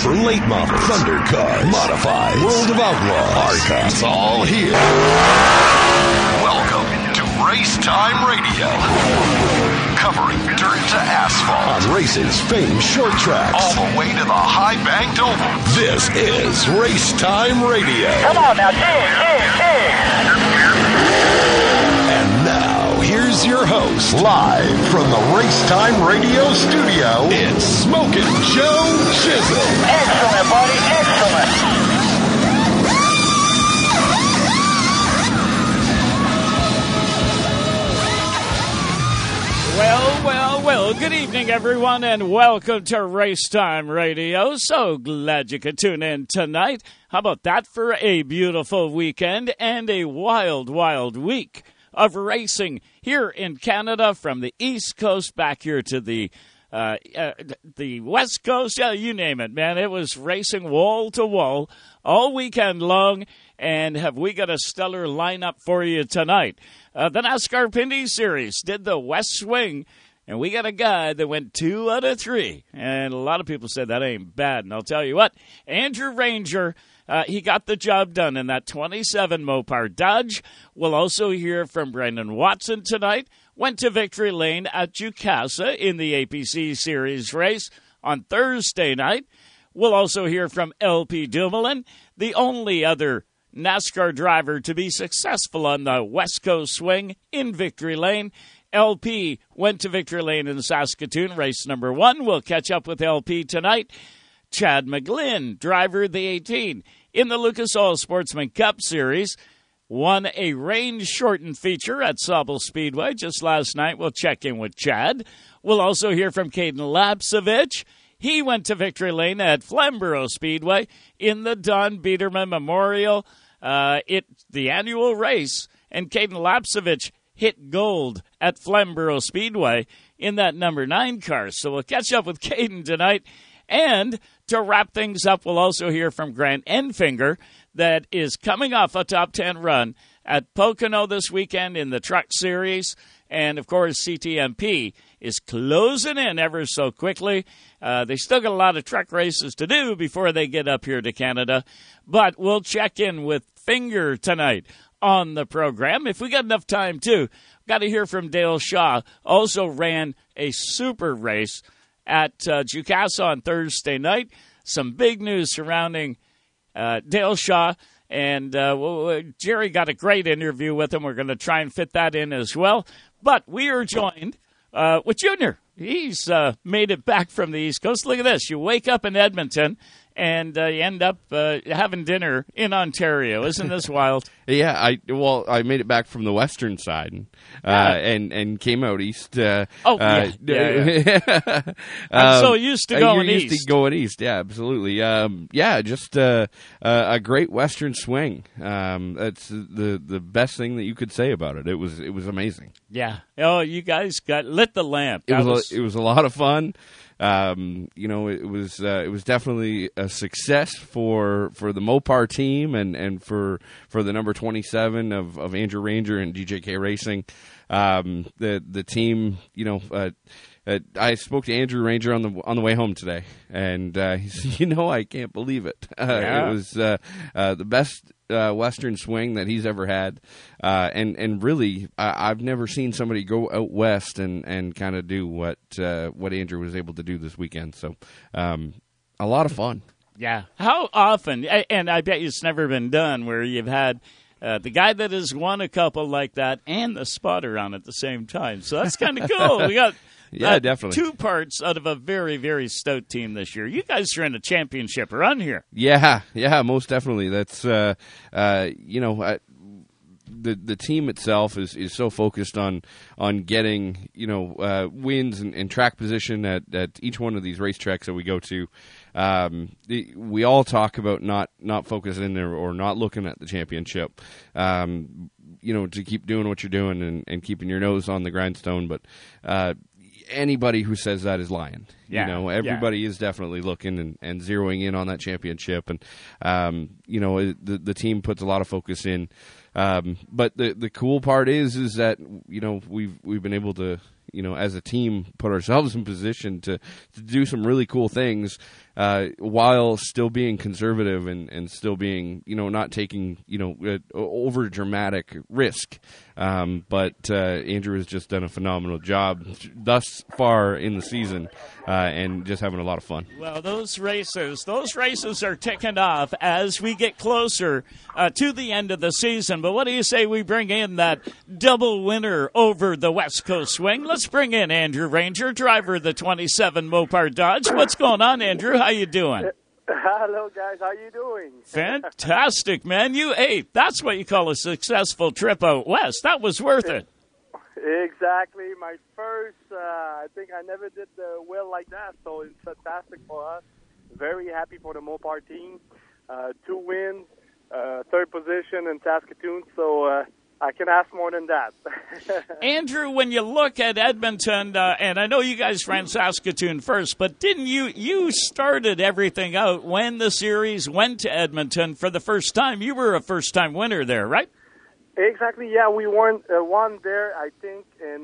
Super Late Models, Thunder Cars, Modifieds, World of Outlaws, ARCA. It's all here. Welcome to Race Time Radio. Covering dirt to asphalt. On racing's famed short tracks. All the way to the high-banked oval. This is Race Time Radio. Come on now, cheers. And now, here's your host, live from the Race Time Radio studio, it's Smokin' Joe Chisholm. Excellent, buddy, excellent. Well, good evening, everyone, and welcome to Race Time Radio. So glad you could tune in tonight. How about that for a beautiful weekend and a wild, wild week of racing here in Canada, from the East Coast back here to the West Coast. Yeah, you name it, man. It was racing wall to wall all weekend long. And have we got a stellar lineup for you tonight? The NASCAR Pinty Series did the West Swing, and we got a guy that went 2 out of 3. And a lot of people said that ain't bad. And I'll tell you what, Andrew Ranger, he got the job done in that 27 Mopar Dodge. We'll also hear from Brendan Watson tonight. Went to victory lane at Jukasa in the APC Series race on Thursday night. We'll also hear from LP Dumoulin, the only other NASCAR driver to be successful on the West Coast Swing in victory lane. LP went to victory lane in Saskatoon, race number 1. We'll catch up with LP tonight. Chad McGlynn, driver of the 18, in the Lucas Oil Sportsman Cup Series, won a range-shortened feature at Sauble Speedway just last night. We'll check in with Chad. We'll also hear from Caden Lapsevich. He went to victory lane at Flamborough Speedway in the Don Biederman Memorial, the annual race, and Caden Lapsevich hit gold at Flamborough Speedway in that number 9 car. So we'll catch up with Caden tonight. And to wrap things up, we'll also hear from Grant Enfinger, that is coming off a top 10 run at Pocono this weekend in the Truck Series. And, of course, CTMP is closing in ever so quickly. They still got a lot of truck races to do before they get up here to Canada. But we'll check in with Finger tonight on the program. If we got enough time, too, got to hear from Dale Shaw. Also ran a super race at Jukasa on Thursday night. Some big news surrounding Dale Shaw. And Jerry got a great interview with him. We're going to try and fit that in as well. But we are joined with Junior. He's made it back from the East Coast. Look at this. You wake up in Edmonton, and you end up having dinner in Ontario. Isn't this wild? Yeah, I made it back from the western side, and came out east. Yeah. I'm so used to going you're east. Used to going east, yeah, absolutely. Just a great western swing. That's the best thing that you could say about it. It was amazing. Yeah. Oh, you guys lit the lamp. It was a lot of fun. It was definitely a success for the Mopar team and for the number 27 of Andrew Ranger and DJK Racing. The team, I spoke to Andrew Ranger on the way home today, and he said, I can't believe it. It was the best Western swing that he's ever had, and really, I've never seen somebody go out west and kind of do what Andrew was able to do this weekend. So, a lot of fun. Yeah. How often? And I bet it's never been done where you've had the guy that has won a couple like that and the spotter on at the same time. So that's kind of cool. We got. Yeah, definitely. 2 parts out of a very, very stout team this year. You guys are in a championship run here. Yeah, most definitely. That's the team itself is so focused on getting wins and track position at each one of these racetracks that we go to. We all talk about not focusing or not looking at the championship. To keep doing what you're doing and keeping your nose on the grindstone, but. Anybody who says that is lying. Yeah. Everybody is definitely looking and zeroing in on that championship, and the team puts a lot of focus in. But the cool part is that we've been able to as a team put ourselves in position to do some really cool things while still being conservative and still being, not taking, over dramatic risk. But Andrew has just done a phenomenal job thus far in the season, and just having a lot of fun. Well, those races are ticking off as we get closer to the end of the season. But what do you say we bring in that double winner over the West Coast Swing? Let's bring in Andrew Ranger, driver of the 27 Mopar Dodge. What's going on, Andrew? How you doing? Hello, guys. How you doing? Fantastic, man. That's what you call a successful trip out west. That was worth it. Exactly. My first, I think I never did well like that, so it's fantastic for us. Very happy for the Mopar team. 2 wins, 3rd position in Saskatoon, so I can ask more than that. Andrew, when you look at Edmonton, and I know you guys ran Saskatoon first, but didn't you started everything out when the series went to Edmonton for the first time? You were a first-time winner there, right? Exactly, yeah. We won there, I think, in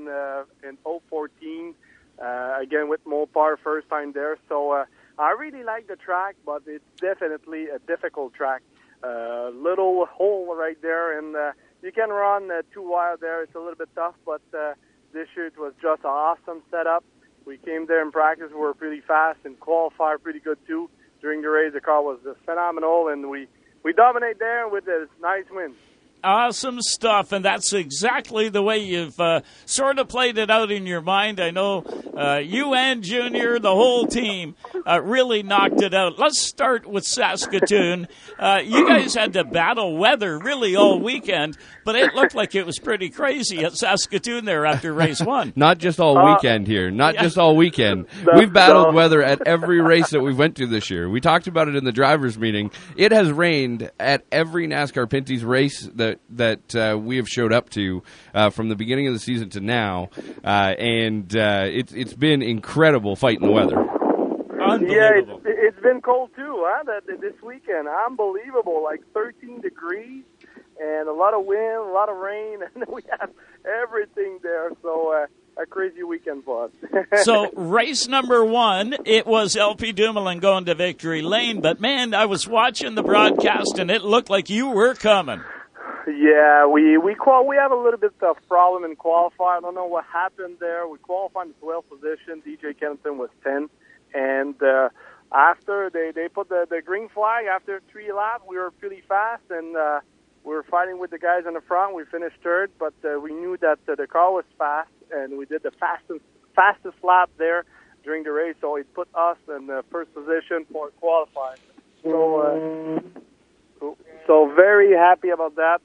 2014, again with Mopar, first time there. So I really like the track, but it's definitely a difficult track. Little hole right there, and you can run 2 wide there. It's a little bit tough, but this year it was just an awesome setup. We came there in practice. We were pretty fast and qualified pretty good too. During the race, the car was phenomenal, and we dominate there with a nice win. Awesome stuff, and that's exactly the way you've sort of played it out in your mind. I know you and Junior, the whole team, really knocked it out. Let's start with Saskatoon. You guys had to battle weather really all weekend, but it looked like it was pretty crazy at Saskatoon there after race 1. Not just all weekend here. Just all weekend. We've battled weather at every race that we've went to this year. We talked about it in the drivers' meeting. It has rained at every NASCAR Pinty's race that we have showed up to from the beginning of the season to now, and it's been incredible fighting the weather. Unbelievable. Yeah, it's been cold too, huh? This weekend, unbelievable, like 13 degrees and a lot of wind, a lot of rain, and we have everything there. So a crazy weekend for us. So race number 1, it was LP Dumoulin going to victory lane, but man, I was watching the broadcast and it looked like you were coming. Yeah, we have a little bit of problem in qualifying. I don't know what happened there. We qualified in 12th position. DJ Kennington was 10. And after they put the green flag, after 3 laps, we were pretty fast, and we were fighting with the guys in the front. We finished 3rd, but we knew that the car was fast, and we did the fastest lap there during the race, so it put us in the 1st position for qualifying. So very happy about that,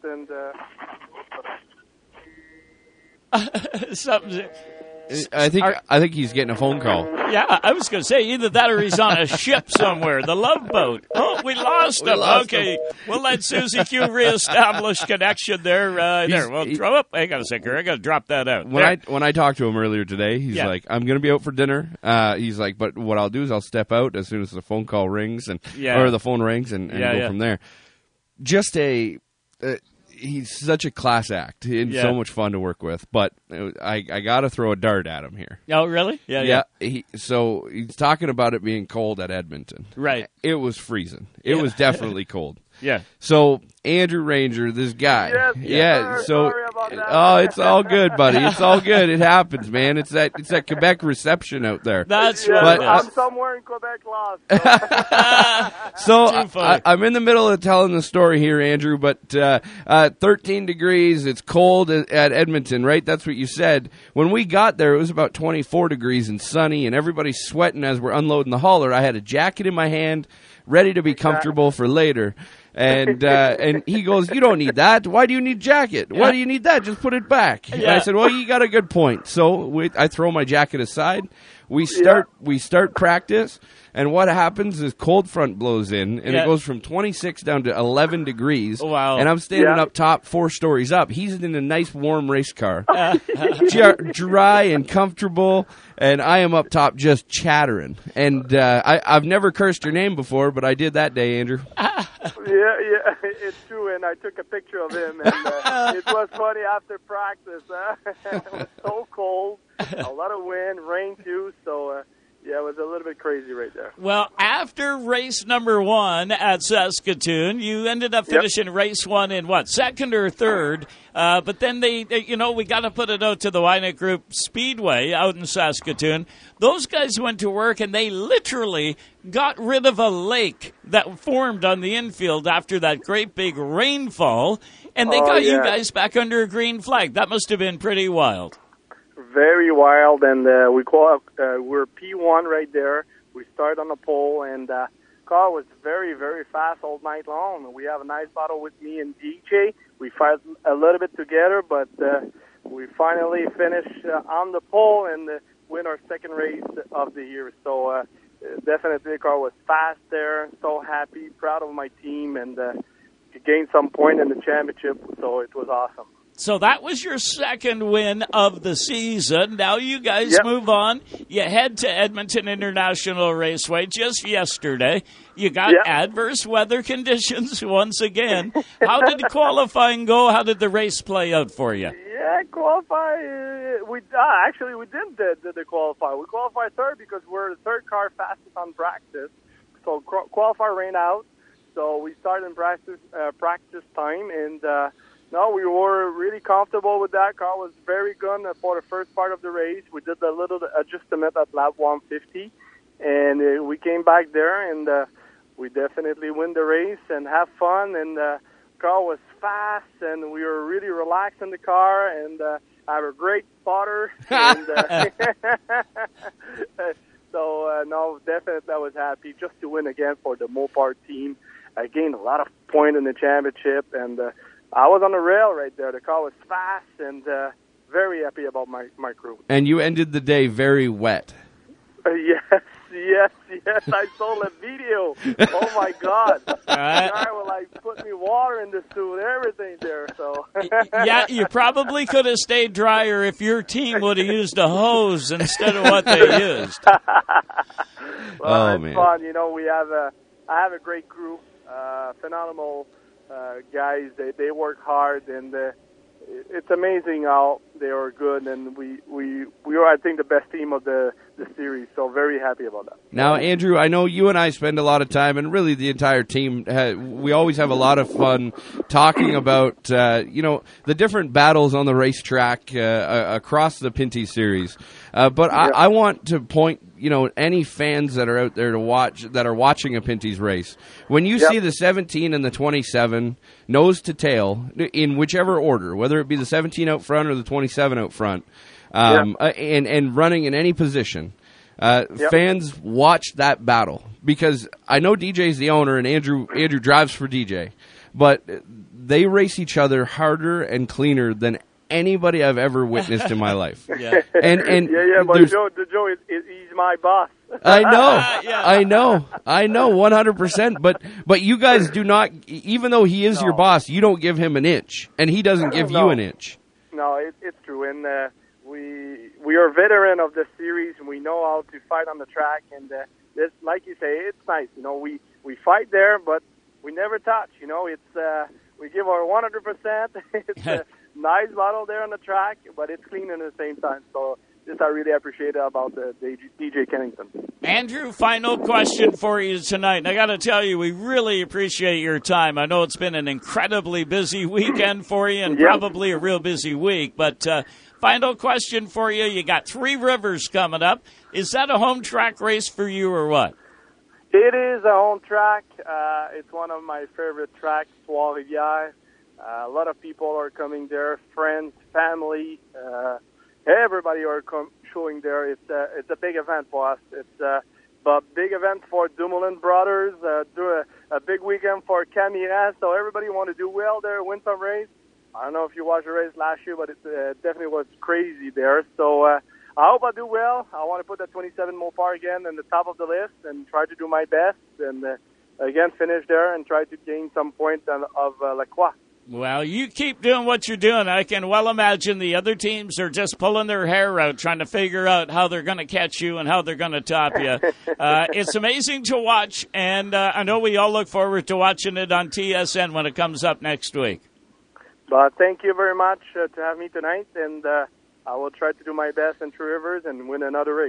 and I think he's getting a phone call. Yeah, I was going to say either that or he's on a ship somewhere, the Love Boat. Oh, we lost him. Okay, we'll let Susie Q reestablish connection there. Well, throw up. Hang on a second. I got to drop that out. When I talked to him earlier today, he's like, "I'm going to be out for dinner." He's like, "But what I'll do is I'll step out as soon as the phone call rings or the phone rings and go from there." Just he's such a class act and so much fun to work with. But I got to throw a dart at him here. Oh, really? Yeah. So he's talking about it being cold at Edmonton. Right. It was freezing. It was definitely cold. Yeah. So Andrew Ranger, this guy. Yes, So sorry about that. oh, it's all good, buddy. It's all good. It happens, man. It's that Quebec reception out there. That's right. But, I'm somewhere in Quebec lost. So I'm in the middle of telling the story here, Andrew. But 13 degrees. It's cold at Edmonton, right? That's what you said. When we got there, it was about 24 degrees and sunny, and everybody's sweating as we're unloading the hauler. I had a jacket in my hand, ready to be comfortable for later. And he goes, "You don't need that. Why do you need a jacket? Why do you need that? Just put it back." And I said, "Well, you got a good point." So I throw my jacket aside. We start practice, and what happens is cold front blows in, and it goes from 26 down to 11 degrees. Wow. And I'm standing up top 4 stories up. He's in a nice warm race car, dry and comfortable, and I am up top just chattering. And I've never cursed your name before, but I did that day, Andrew. Yeah, it's true, and I took a picture of him, and it was funny after practice. It was so cold, a lot of wind, rain too, so Yeah, it was a little bit crazy right there. Well, after race number 1 at Saskatoon, you ended up finishing race 1 in what, second or third? But then we got to put it out to the Wynett Group Speedway out in Saskatoon. Those guys went to work and they literally got rid of a lake that formed on the infield after that great big rainfall, and they got you guys back under a green flag. That must have been pretty wild. Very wild, and we're P1 right there. We started on the pole, and car was very, very fast all night long. We have a nice battle with me and DJ. We fight a little bit together, but we finally finished on the pole and win our second race of the year. So definitely the car was fast there. So happy, proud of my team, and gained some point in the championship, so it was awesome. So that was your second win of the season. Now you guys move on. You head to Edmonton International Raceway just yesterday. You got adverse weather conditions once again. How did the qualifying go? How did the race play out for you? Yeah, qualify. We didn't the qualify. We qualified third because we're the third car fastest on practice. So qualify ran out. So we started in practice time, and no, we were really comfortable with that. Car was very good for the first part of the race. We did a little adjustment at lap 150, and we came back there, and we definitely win the race and have fun. And the car was fast, and we were really relaxed in the car, and I have a great spotter. And, so, no, definitely I was happy just to win again for the Mopar team. I gained a lot of points in the championship, and I was on the rail right there. The car was fast, and very happy about my crew. And you ended the day very wet. Yes. I saw the video. Oh, my God. The guy was, put me water in the suit, everything there. So yeah, you probably could have stayed drier if your team would have used a hose instead of what they used. Well, it's fun. I have a great crew, phenomenal guys. They work hard, and it's amazing how they are good, and we are, I think, the best team of the series, so very happy about that. Now, Andrew, I know you and I spend a lot of time, and really the entire team, we always have a lot of fun talking about, the different battles on the racetrack across the Pinty series. But I want to point, any fans that are out there to watch, that are watching a Pinty's race, when you see the 17 and the 27 nose to tail in whichever order, whether it be the 17 out front or the 27 out front, and running in any position, fans watch that battle, because I know DJ's the owner and Andrew drives for DJ, but they race each other harder and cleaner than anybody I've ever witnessed in my life. But Joe, he's my boss. I know, 100%. But you guys do not, even though he is your boss, you don't give him an inch, and he doesn't give you an inch. No, it's true, and we are veteran of the series, and we know how to fight on the track, and this, like you say, it's nice. We fight there, but we never touch. It's we give our 100%. It's a nice battle there on the track, but it's clean at the same time. So this I really appreciate about the DJ Kennington. Andrew, final question for you tonight. And I got to tell you, we really appreciate your time. I know it's been an incredibly busy weekend for you, and probably a real busy week. But final question for you. You got Three Rivers coming up. Is that a home track race for you or what? It is a home track. It's one of my favorite tracks, Trois-Rivières. A lot of people are coming there, friends, family, everybody are showing there. It's a big event for us. It's a big event for Dumoulin Brothers, a big weekend for Camille. So everybody want to do well there, win some race. I don't know if you watched the race last year, but it definitely was crazy there. So I hope I do well. I want to put that 27 Mopar again in the top of the list and try to do my best, and again finish there and try to gain some points of La Croix. Well, you keep doing what you're doing. I can well imagine the other teams are just pulling their hair out trying to figure out how they're going to catch you and how they're going to top you. It's amazing to watch, and I know we all look forward to watching it on TSN when it comes up next week. But thank you very much to have me tonight, and I will try to do my best in Three Rivers and win another race.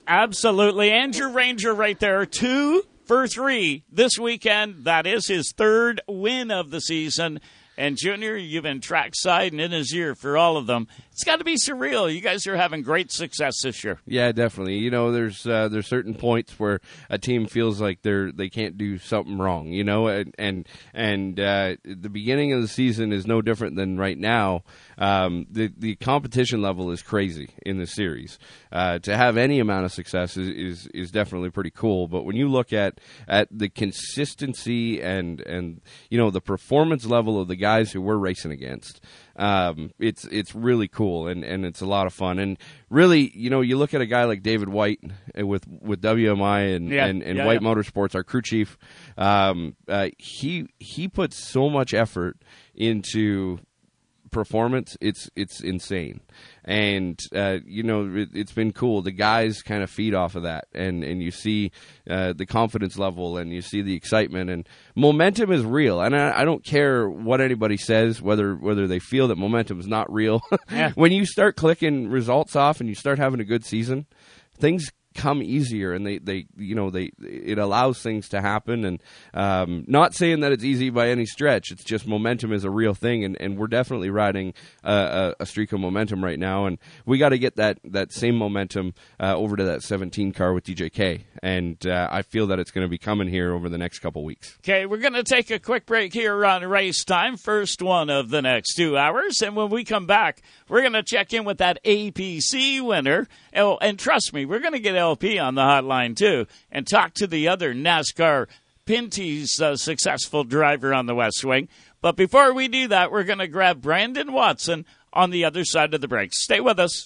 Absolutely. Andrew Ranger right there, 2 for 3 this weekend. That is his 3rd win of the season. And, Junior, you've been trackside and in his ear for all of them. It's got to be surreal. You guys are having great success this year. Yeah, definitely. You know, there's certain points where a team feels like they can't do something wrong. You know, and the beginning of the season is no different than right now. The competition level is crazy in the series. To have any amount of success is definitely pretty cool. But when you look at the consistency and you know the performance level of the guys who we're racing against, it's really cool and it's a lot of fun. And really, you know, you look at a guy like David White with WMI and White Motorsports, our crew chief. He puts so much effort into performance. It's insane. And you know, it's been cool. The guys kind of feed off of that, and you see the confidence level, and you see the excitement, and momentum is real. And I don't care what anybody says, whether they feel that momentum is not real. Yeah. When you start clicking results off and you start having a good season, things come easier, and it allows things to happen. And not saying that it's easy by any stretch. It's just momentum is a real thing, and we're definitely riding a streak of momentum right now. And we got to get that same momentum over to that 17 car with DJK. And I feel that it's going to be coming here over the next couple weeks. Okay, we're going to take a quick break here on Race Time, first one of the next 2 hours. And when we come back, we're going to check in with that APC winner. Oh, and trust me, we're going to get LP on the hotline, too, and talk to the other NASCAR Pinty's successful driver on the West Wing. But before we do that, we're going to grab Brandon Watson on the other side of the break. Stay with us.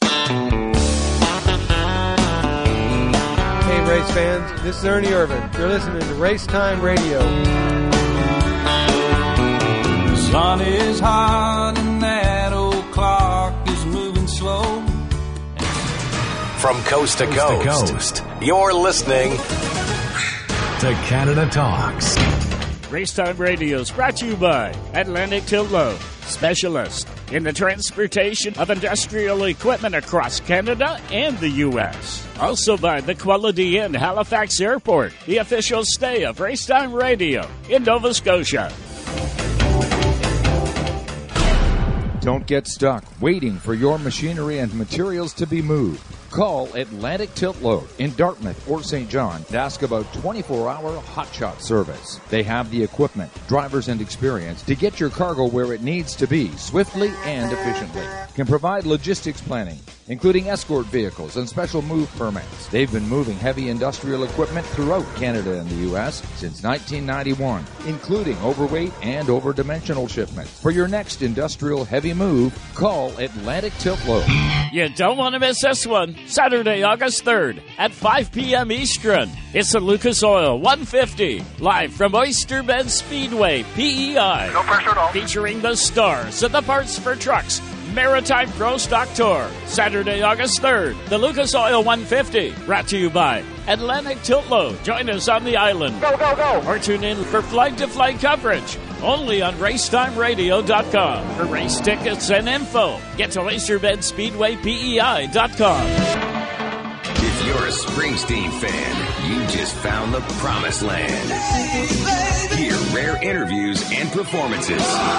Hey, race fans, this is Ernie Irvin. You're listening to Race Time Radio. The sun is hot and that old clock is moving slow. From coast to coast, you're listening to Canada Talks. Racetime Radio is brought to you by Atlantic Tilt Load, specialist in the transportation of industrial equipment across Canada and the U.S. Also by the Quality Inn, Halifax Airport, the official stay of Racetime Radio in Nova Scotia. Don't get stuck waiting for your machinery and materials to be moved. Call Atlantic Tilt Load in Dartmouth or St. John and ask about 24-hour hotshot service. They have the equipment, drivers, and experience to get your cargo where it needs to be swiftly and efficiently. Can provide logistics planning, including escort vehicles and special move permits. They've been moving heavy industrial equipment throughout Canada and the U.S. since 1991, including overweight and overdimensional shipments. For your next industrial heavy move, call Atlantic Tilt Load. You don't want to miss this one. Saturday, August 3rd at 5 p.m. Eastern. It's the Lucas Oil 150, live from Oyster Bend Speedway, PEI. No pressure at all. Featuring the stars of the Parts for Trucks Maritime Pro Stock Tour. Saturday, August 3rd, the Lucas Oil 150, brought to you by Atlantic Tilt Load. Join us on the island. Go, go, go. Or tune in for flight-to-flight coverage. Only on RaceTimeRadio.com. For race tickets and info, get to OysterBendSpeedwayPEI.com. If you're a Springsteen fan, you just found the promised land. Hear rare interviews and performances.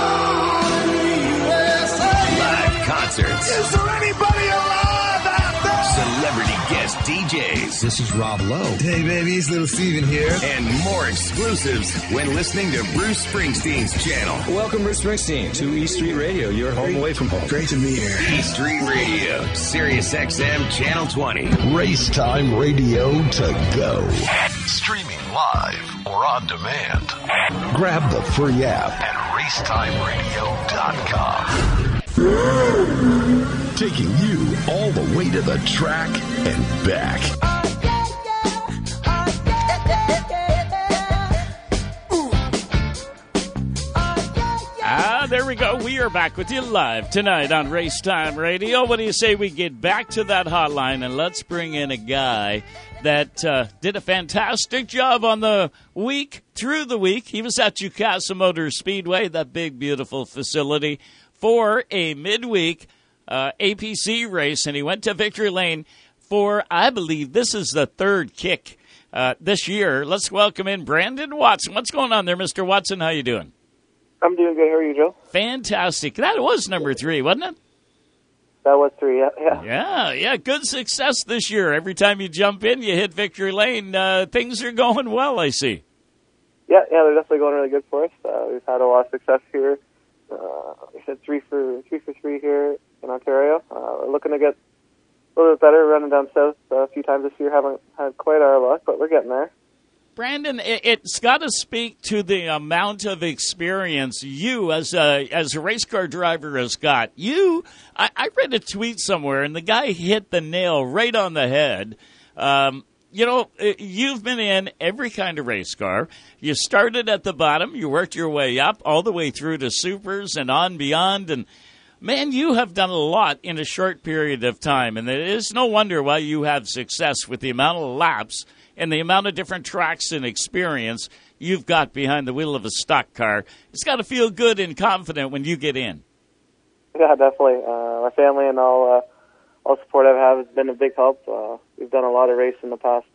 Live concerts. Is there anybody alive out there? Celebrity guest DJs. This is Rob Lowe. Hey, baby, it's Little Steven here. And more exclusives when listening to Bruce Springsteen's channel. Welcome, Bruce Springsteen, to E Street Radio, your home away from home. Great to be here. E Street Radio, Sirius XM Channel 20. Racetime Radio to go. Streaming live or on demand. Grab the free app At RaceTimeRadio.com. taking you all the way to the track and back. There we go. We are back with you live tonight on Racetime Radio. What do you say we get back to that hotline and let's bring in a guy that did a fantastic job on the week, through the week. He was at Jukasa Motor Speedway, that big, beautiful facility, for a midweek APC race, and he went to Victory Lane for, I believe, this is the third kick this year. Let's welcome in Brandon Watson. What's going on there, Mr. Watson? How you doing? I'm doing good. How are you, Joe? Fantastic. That was number 3, wasn't it? That was 3, yeah. Yeah. Good success this year. Every time you jump in, you hit victory lane. Things are going well, I see. Yeah, they're definitely going really good for us. We've had a lot of success here. We said 3 for 3 here in Ontario. We're looking to get a little bit better, running down south a few times this year. Haven't had quite our luck, but we're getting there. Brandon, it's got to speak to the amount of experience you, as a race car driver, has got. I read a tweet somewhere, and the guy hit the nail right on the head. You've been in every kind of race car. You started at the bottom. You worked your way up all the way through to supers and on beyond. And, man, you have done a lot in a short period of time. And it is no wonder why you have success with the amount of laps and the amount of different tracks and experience you've got behind the wheel of a stock car. It's got to feel good and confident when you get in. Yeah, definitely. My family and all support I've had has been a big help. We've done a lot of racing in the past,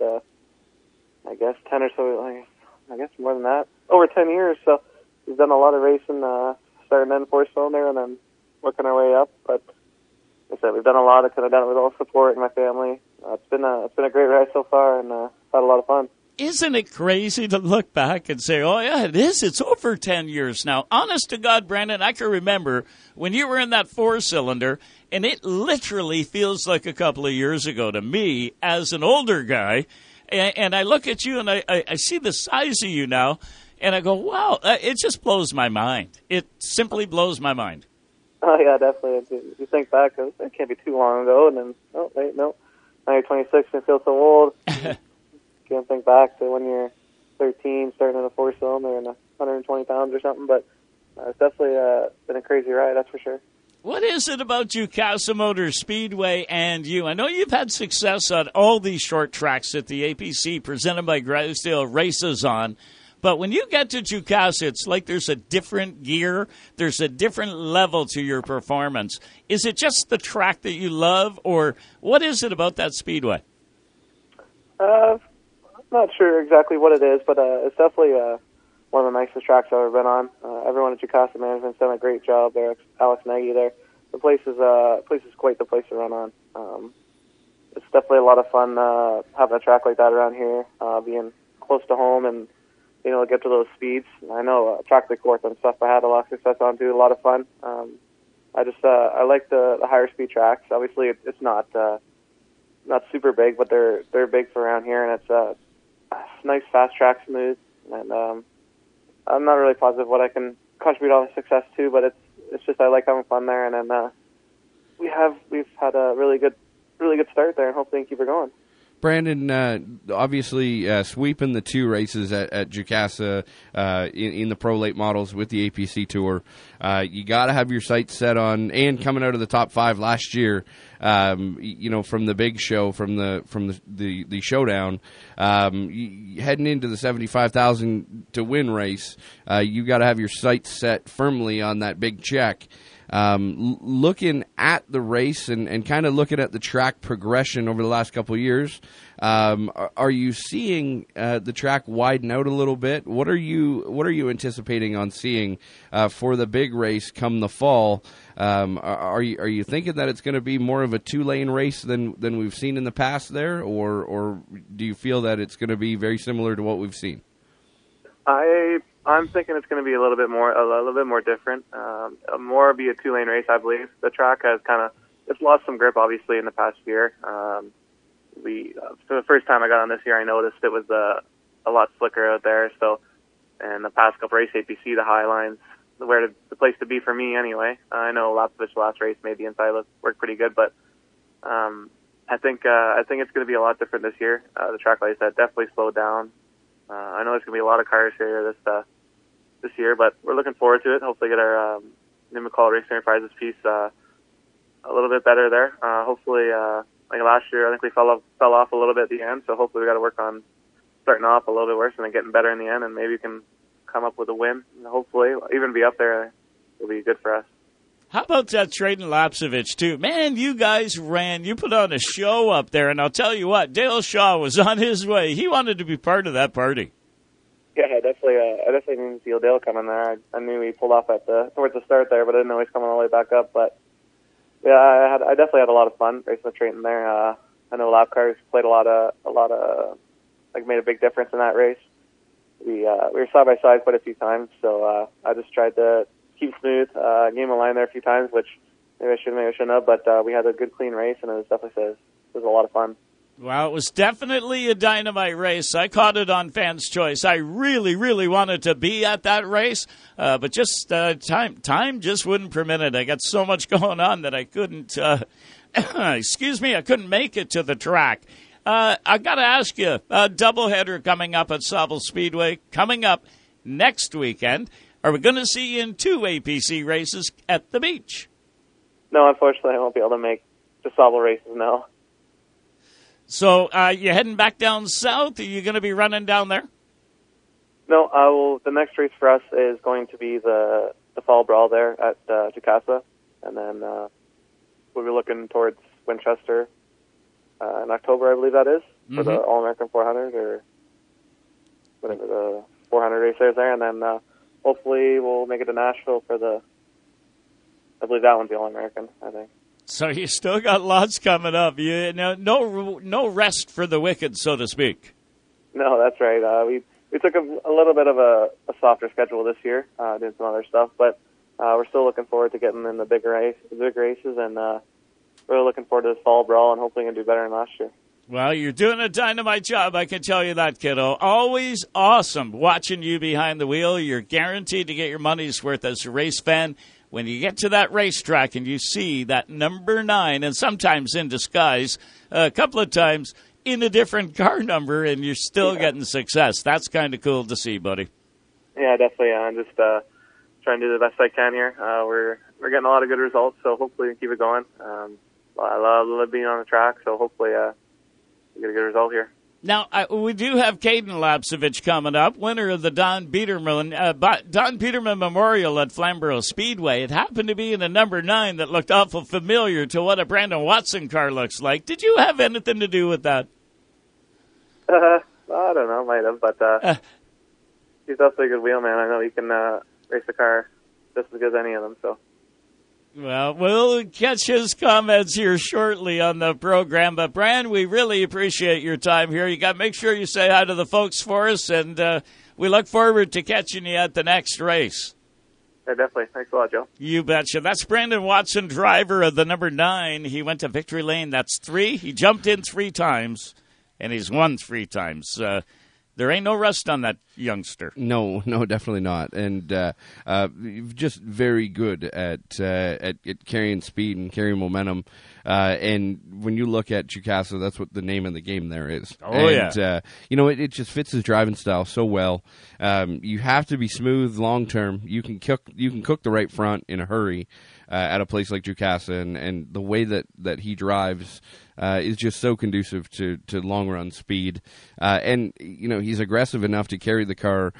10 or so, I guess more than that, over 10 years. So we've done a lot of racing, starting in 4-cylinder and then working our way up. But like I said, we've done a lot. I could have done it with all support and my family. It's been a great ride so far, and had a lot of fun. Isn't it crazy to look back and say, oh, yeah, it is. It's over 10 years now. Honest to God, Brandon, I can remember when you were in that 4-cylinder, and it literally feels like a couple of years ago to me as an older guy. And I look at you, and I see the size of you now, and I go, wow, it just blows my mind. It simply blows my mind. Oh, yeah, definitely. You think back, it can't be too long ago, and then, oh, wait, no. Now you're 26 and feel so old. Can't think back to when you're 13, starting in a 4-cylinder and 120 pounds or something, but it's definitely been a crazy ride, that's for sure. What is it about Jukasa Motor Speedway and you? I know you've had success on all these short tracks that the APC presented by Drysdale races on, but when you get to Jukasa, it's like there's a different gear, there's a different level to your performance. Is it just the track that you love, or what is it about that speedway? I'm not sure exactly what it is, but it's definitely one of the nicest tracks I've ever been on. Everyone at Jukasa Management's done a great job there. Alex Nagy there. The place is quite the place to run on. It's definitely a lot of fun having a track like that around here, being close to home and being able to get to those speeds. I know track like Corth and stuff I had a lot of success on too. A lot of fun. I like the higher speed tracks. Obviously, it's not super big, but they're big for around here, and it's nice, fast track, smooth. And I'm not really positive what I can contribute all the success to, but it's just I like having fun there, and then we've had a really good start there, and hopefully keep it going. Brandon, obviously sweeping the 2 races at Jukasa in the Pro Late Models with the APC Tour. You got to have your sights set on, and coming out of the top 5 last year, from the big show, from the showdown, heading into the $75,000 to win race. You got to have your sights set firmly on that big check. Looking at the race and kind of looking at the track progression over the last couple of years, are you seeing the track widen out a little bit? What are you anticipating on seeing for the big race come the fall? Are you thinking that it's going to be more of a 2-lane race than we've seen in the past there, or do you feel that it's going to be very similar to what we've seen? I'm thinking it's going to be a little bit more different. More be a 2-lane race, I believe. The track has it's lost some grip, obviously, in the past year. For the first time I got on this year, I noticed it was a lot slicker out there. So, in the past couple race APC, the high lines, the place to be for me anyway. I know Lapsovich last race made the inside work pretty good, but I think it's going to be a lot different this year. The track, like I said, definitely slowed down. I know there's going to be a lot of cars here this year, but we're looking forward to it. Hopefully get our New McCall Racing Enterprises piece a little bit better there. Hopefully, like last year, I think we fell off a little bit at the end, so hopefully we got to work on starting off a little bit worse and then getting better in the end, and maybe we can come up with a win. And hopefully, even be up there will be good for us. How about that Trayden Lapcevich, too? Man, you guys ran. You put on a show up there, and I'll tell you what, Dale Shaw was on his way. He wanted to be part of that party. Yeah, I definitely didn't see Dale coming there. I knew he pulled off towards the start there, but I didn't know he was coming all the way back up. But yeah, I definitely had a lot of fun racing with Trayton there. I know lap cars played a lot of made a big difference in that race. We were side by side quite a few times, so I just tried to keep smooth, gave him a line there a few times, which maybe I should, maybe I shouldn't have, but we had a good, clean race, and it was a lot of fun. Well, it was definitely a dynamite race. I caught it on Fans' Choice. I really, really wanted to be at that race, but just time just wouldn't permit it. I got so much going on that I couldn't, I couldn't make it to the track. I got to ask you, a doubleheader coming up at Sauble Speedway, coming up next weekend. Are we going to see you in 2 APC races at the beach? No, unfortunately, I won't be able to make the Sauble races, no. So you heading back down south? Are you going to be running down there? No, the next race for us is going to be the Fall Brawl there at Jukasa, and then we'll be looking towards Winchester in October, I believe that is, for the All-American 400, or whatever the 400 race is there, and then hopefully we'll make it to Nashville for I believe that one's the All-American, I think. So you still got lots coming up. You know, no rest for the wicked, so to speak. No, that's right. We took a little bit of a softer schedule this year, doing some other stuff, but we're still looking forward to getting in the big races, and we're looking forward to this Fall Brawl, and hopefully we can do better than last year. Well, you're doing a dynamite job, I can tell you that, kiddo. Always awesome watching you behind the wheel. You're guaranteed to get your money's worth as a race fan. When you get to that racetrack and you see that number 9, and sometimes in disguise, a couple of times in a different car number, and you're still getting success. That's kind of cool to see, buddy. Yeah, definitely. I'm just trying to do the best I can here. We're getting a lot of good results, so hopefully we can keep it going. I love being on the track, so hopefully we get a good result here. Now, we do have Caden Lapcevich coming up, winner of the Don Peterman Memorial at Flamborough Speedway. It happened to be in a number 9 that looked awful familiar to what a Brandon Watson car looks like. Did you have anything to do with that? I don't know, might have, but he's also a good wheelman. I know he can race the car just as good as any of them, so. Well, we'll catch his comments here shortly on the program. But, Brand, we really appreciate your time here. You got to make sure you say hi to the folks for us, and we look forward to catching you at the next race. Yeah, definitely. Thanks a lot, Joe. You betcha. That's Brandon Watson, driver of the number 9. He went to Victory Lane. That's 3. He jumped in 3 times, and he's won 3 times. There ain't no rust on that youngster. No, definitely not. And just very good at carrying speed and carrying momentum. And when you look at Jukasa, that's what the name of the game there is. Oh, and, yeah. It just fits his driving style so well. You have to be smooth long term. You can cook the right front in a hurry at a place like Jukasa, and the way that he drives is just so conducive to long run speed. And he's aggressive enough to carry the car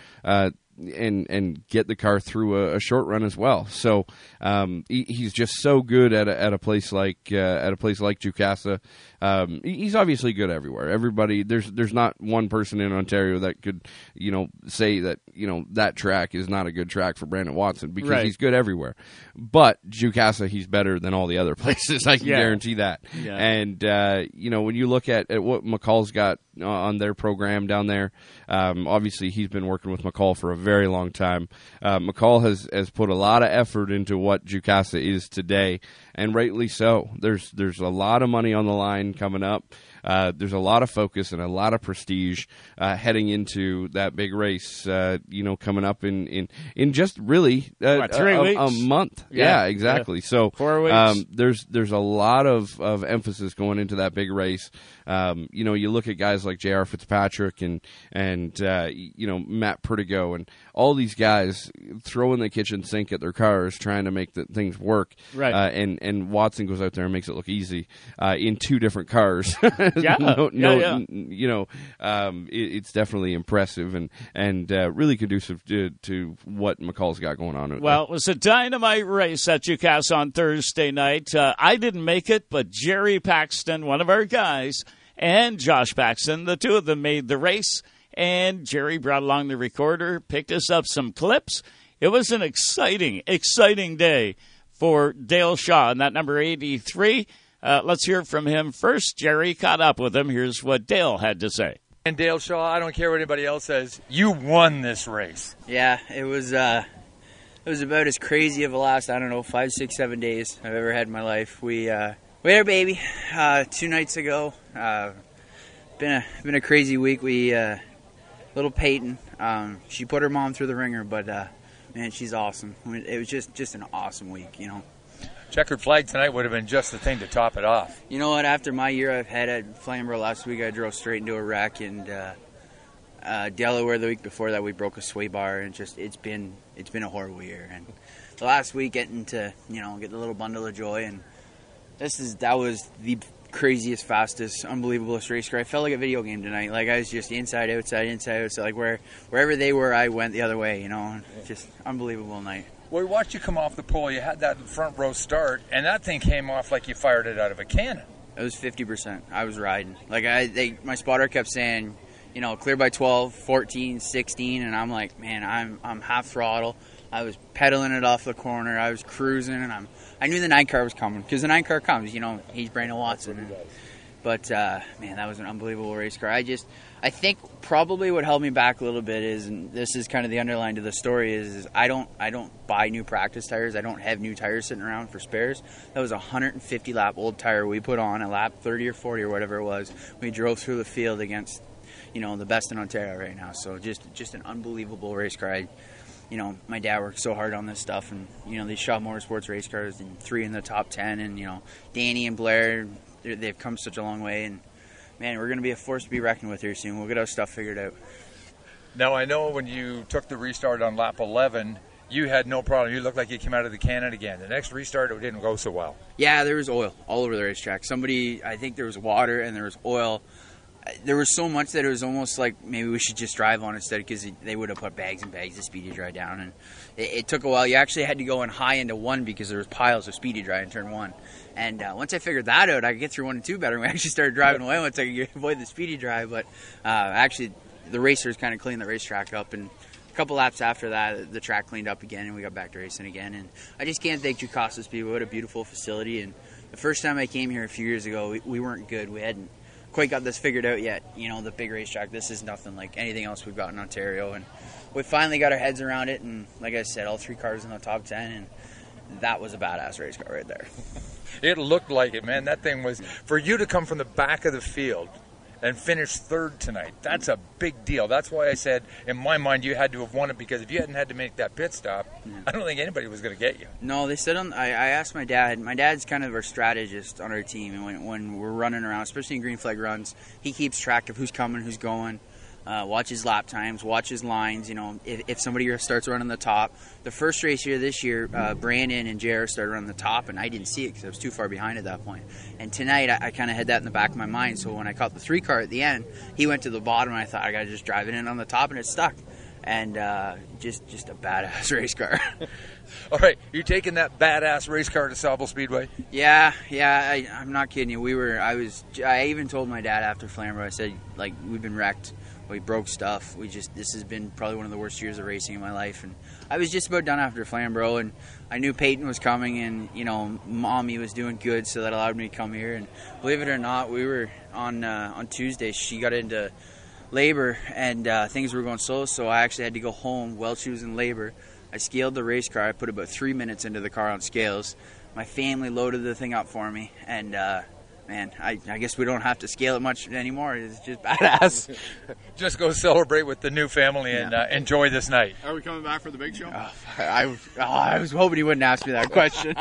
and get the car through a short run as well. So he's just so good at a place like Jukasa. He's obviously good everywhere. Everybody, there's not one person in Ontario that could say that that track is not a good track for Brandon Watson, because right. He's good everywhere. But Jukasa, he's better than all the other places. I can guarantee that. Yeah. And when you look at what McCall's got on their program down there, obviously he's been working with McCall for a very long time. McCall has put a lot of effort into what Jukasa is today, and rightly so. There's a lot of money on the line coming up. There's a lot of focus and a lot of prestige heading into that big race. Coming up in just really 3 weeks? A month. Yeah, exactly. Yeah. So 4 weeks. there's a lot of emphasis going into that big race. You look at guys like J.R. Fitzpatrick and Matt Perdigo and all these guys throw in the kitchen sink at their cars trying to make things work. Right. And Watson goes out there and makes it look easy in two different cars. It's definitely impressive and really conducive to what McCall's got going on. Well, it was a dynamite race at UCAS on Thursday night. I didn't make it, but Jerry Paxton, one of our guys, and Josh Paxton, the two of them made the race. And Jerry brought along the recorder, picked us up some clips. It was an exciting day for Dale Shaw and that number 83. Let's hear from him first. Jerry caught up with him. Here's what Dale had to say. And Dale Shaw, I don't care what anybody else says, you won this race. Yeah, it was about as crazy of a last, 5, 6, 7 days I've ever had in my life. We had our baby 2 nights ago. Been a crazy week. Little Peyton, she put her mom through the ringer, but man, she's awesome. It was just an awesome week, Checkered flag tonight would have been just the thing to top it off. You know what? After my year I've had at Flamborough last week, I drove straight into a wreck, and Delaware the week before that we broke a sway bar, and it's been a horrible year. And the last week getting to get the little bundle of joy, and that was the craziest, fastest, unbelievable race car. I felt like a video game tonight. Like I was just inside, outside. Like wherever they were, I went the other way. Just unbelievable night. Well, we watched you come off the pole. You had that front row start, and that thing came off like you fired it out of a cannon. It was 50%. I was riding. Like my spotter kept saying, clear by 12, 14, 16, and I'm like, man, I'm half throttle. I was pedaling it off the corner. I was cruising, and I knew the 9 car was coming because the 9 car comes. He's Brandon Watson. But man, that was an unbelievable race car. I think probably what held me back a little bit is, and this is kind of the underline to the story, is I don't buy new practice tires. I don't have new tires sitting around for spares. That was a 150 lap old tire we put on at lap 30 or 40 or whatever it was. We drove through the field against the best in Ontario right now. So just an unbelievable race car. My dad worked so hard on this stuff, and these Shaw Motorsports race cars, and 3 in the top 10, and Danny and Blair, they've come such a long way, and man, we're going to be a force to be reckoned with here soon. We'll get our stuff figured out. Now, I know when you took the restart on lap 11, you had no problem. You looked like you came out of the cannon again. The next restart, it didn't go so well. Yeah, there was oil all over the racetrack. I think there was water and there was oil. There was so much that it was almost like maybe we should just drive on instead, because they would have put bags and bags of Speedy Dry down, and it took a while. You actually had to go in high into 1 because there was piles of Speedy Dry in turn 1. And once I figured that out, I could get through 1 and 2 better. And we actually started driving away once I could avoid the Speedy Dry. But actually, the racers kind of cleaned the racetrack up, and a couple laps after that, the track cleaned up again, and we got back to racing again. And I just can't thank Jukasa Speedway. What a beautiful facility. And the first time I came here a few years ago, we weren't good. We hadn't quite got this figured out yet. The big racetrack, this is nothing like anything else we've got in Ontario. And we finally got our heads around it, and like I said, all 3 cars in the top 10, and that was a badass race car right there. It looked like it, man. That thing was, for you to come from the back of the field and finish 3rd tonight, that's a big deal. That's why I said, in my mind, you had to have won it, because if you hadn't had to make that pit stop, I don't think anybody was going to get you. No, they said, I asked my dad. My dad's kind of our strategist on our team, and when we're running around, especially in green flag runs, he keeps track of who's coming, who's going, watches lap times, watches lines. If somebody starts running the top. The first race here this year, Brandon and JR started running the top, and I didn't see it because I was too far behind at that point. And tonight, I kind of had that in the back of my mind. So when I caught the 3 car at the end, he went to the bottom, and I thought I got to just drive it in on the top, and it stuck. And just a badass race car. All right, you taking that badass race car to Sauble Speedway? Yeah, I'm not kidding you. I even told my dad after Flamborough, I said, like, we've been wrecked. We broke stuff. This has been probably one of the worst years of racing in my life. And I was just about done after Flamborough, and I knew Peyton was coming, and, Mommy was doing good, so that allowed me to come here. And believe it or not, we were on Tuesday, she got into labor, and things were going slow, so I actually had to go home while she was in labor. I scaled the race car. I put about 3 minutes into the car on scales. My family loaded the thing up for me, and man, I guess we don't have to scale it much anymore. It's just badass. Just go celebrate with the new family and enjoy this night. Are we coming back for the big show? I was hoping he wouldn't ask me that question.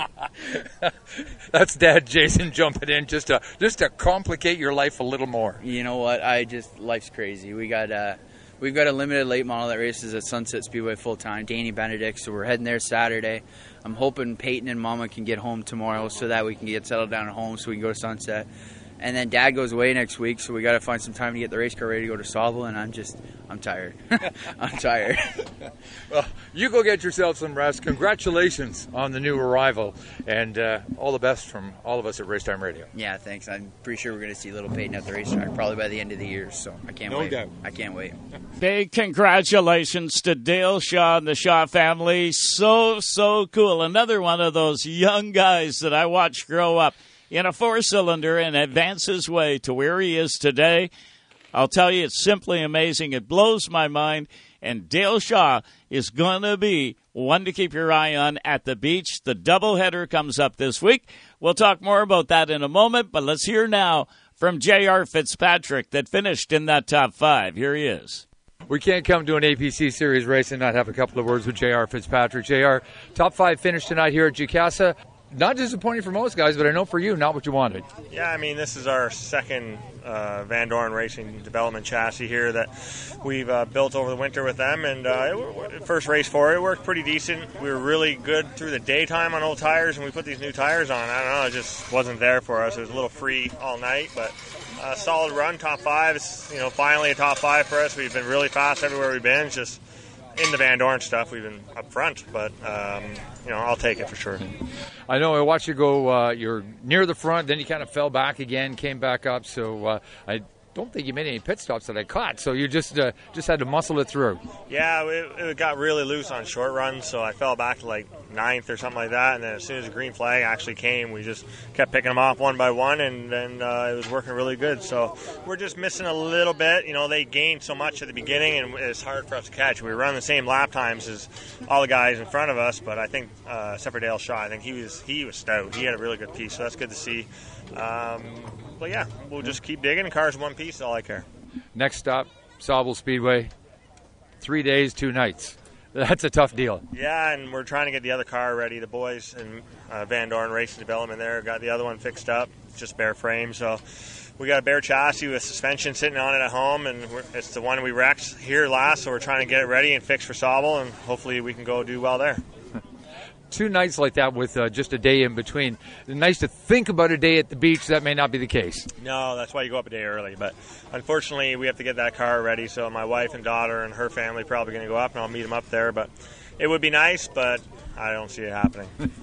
That's Dad Jason jumping in just to complicate your life a little more. You know what? Life's crazy. We've got a limited late model that races at Sunset Speedway full time, Danny Benedict. So we're heading there Saturday. I'm hoping Peyton and Mama can get home tomorrow so that we can get settled down at home so we can go to Sunset. And then Dad goes away next week, so we got to find some time to get the race car ready to go to Sauble. And I'm tired. I'm tired. Well, you go get yourself some rest. Congratulations on the new arrival, and all the best from all of us at Racetime Radio. Yeah, thanks. I'm pretty sure we're going to see little Peyton at the racetrack probably by the end of the year, so I can't wait. No doubt. I can't wait. Big congratulations to Dale Shaw and the Shaw family. So cool. Another one of those young guys that I watched grow up in a four-cylinder and advance his way to where he is today. I'll tell you, it's simply amazing. It blows my mind. And Dale Shaw is going to be one to keep your eye on at the beach. The doubleheader comes up this week. We'll talk more about that in a moment, but let's hear now from J.R. Fitzpatrick that finished in that top 5. Here he is. We can't come to an APC Series race and not have a couple of words with J.R. Fitzpatrick. J.R., top 5 finish tonight here at Jacasa. Not disappointing for most guys, but I know for you, not what you wanted. Yeah, I mean, this is our second Van Dorn Racing development chassis here that we've built over the winter with them. And first race for it worked pretty decent. We were really good through the daytime on old tires, and we put these new tires on. I don't know, it just wasn't there for us. It was a little free all night, but solid run, top 5. It's, finally a top 5 for us. We've been really fast everywhere we've been. It's just in the Van Dorn stuff, we've been up front, but I'll take it for sure. I know I watched you go, you're near the front, then you kind of fell back again, came back up, so I don't think you made any pit stops that I caught, so you just had to muscle it through. Yeah, it got really loose on short runs, so I fell back to like 9th or something like that, and then as soon as the green flag actually came, we just kept picking them off one by one, and then it was working really good. So we're just missing a little bit. They gained so much at the beginning, and it's hard for us to catch. We run the same lap times as all the guys in front of us, but I think, except for Dale Shaw, I think he was stout. He had a really good piece, so that's good to see. But yeah, we'll just keep digging. The car's one piece, all I care. Next stop, Sauble Speedway. 3 days, 2 nights. That's a tough deal. Yeah, and we're trying to get the other car ready. The boys in Van Dorn Racing Development there got the other one fixed up. It's just bare frame, so we got a bare chassis with suspension sitting on it at home, and it's the one we wrecked here last, so we're trying to get it ready and fixed for Sauble, and hopefully we can go do well there. 2 nights like that with just a day in between. It's nice to think about a day at the beach. That may not be the case. No, that's why you go up a day early. But unfortunately, we have to get that car ready. So my wife and daughter and her family probably going to go up, and I'll meet them up there. But it would be nice, but I don't see it happening.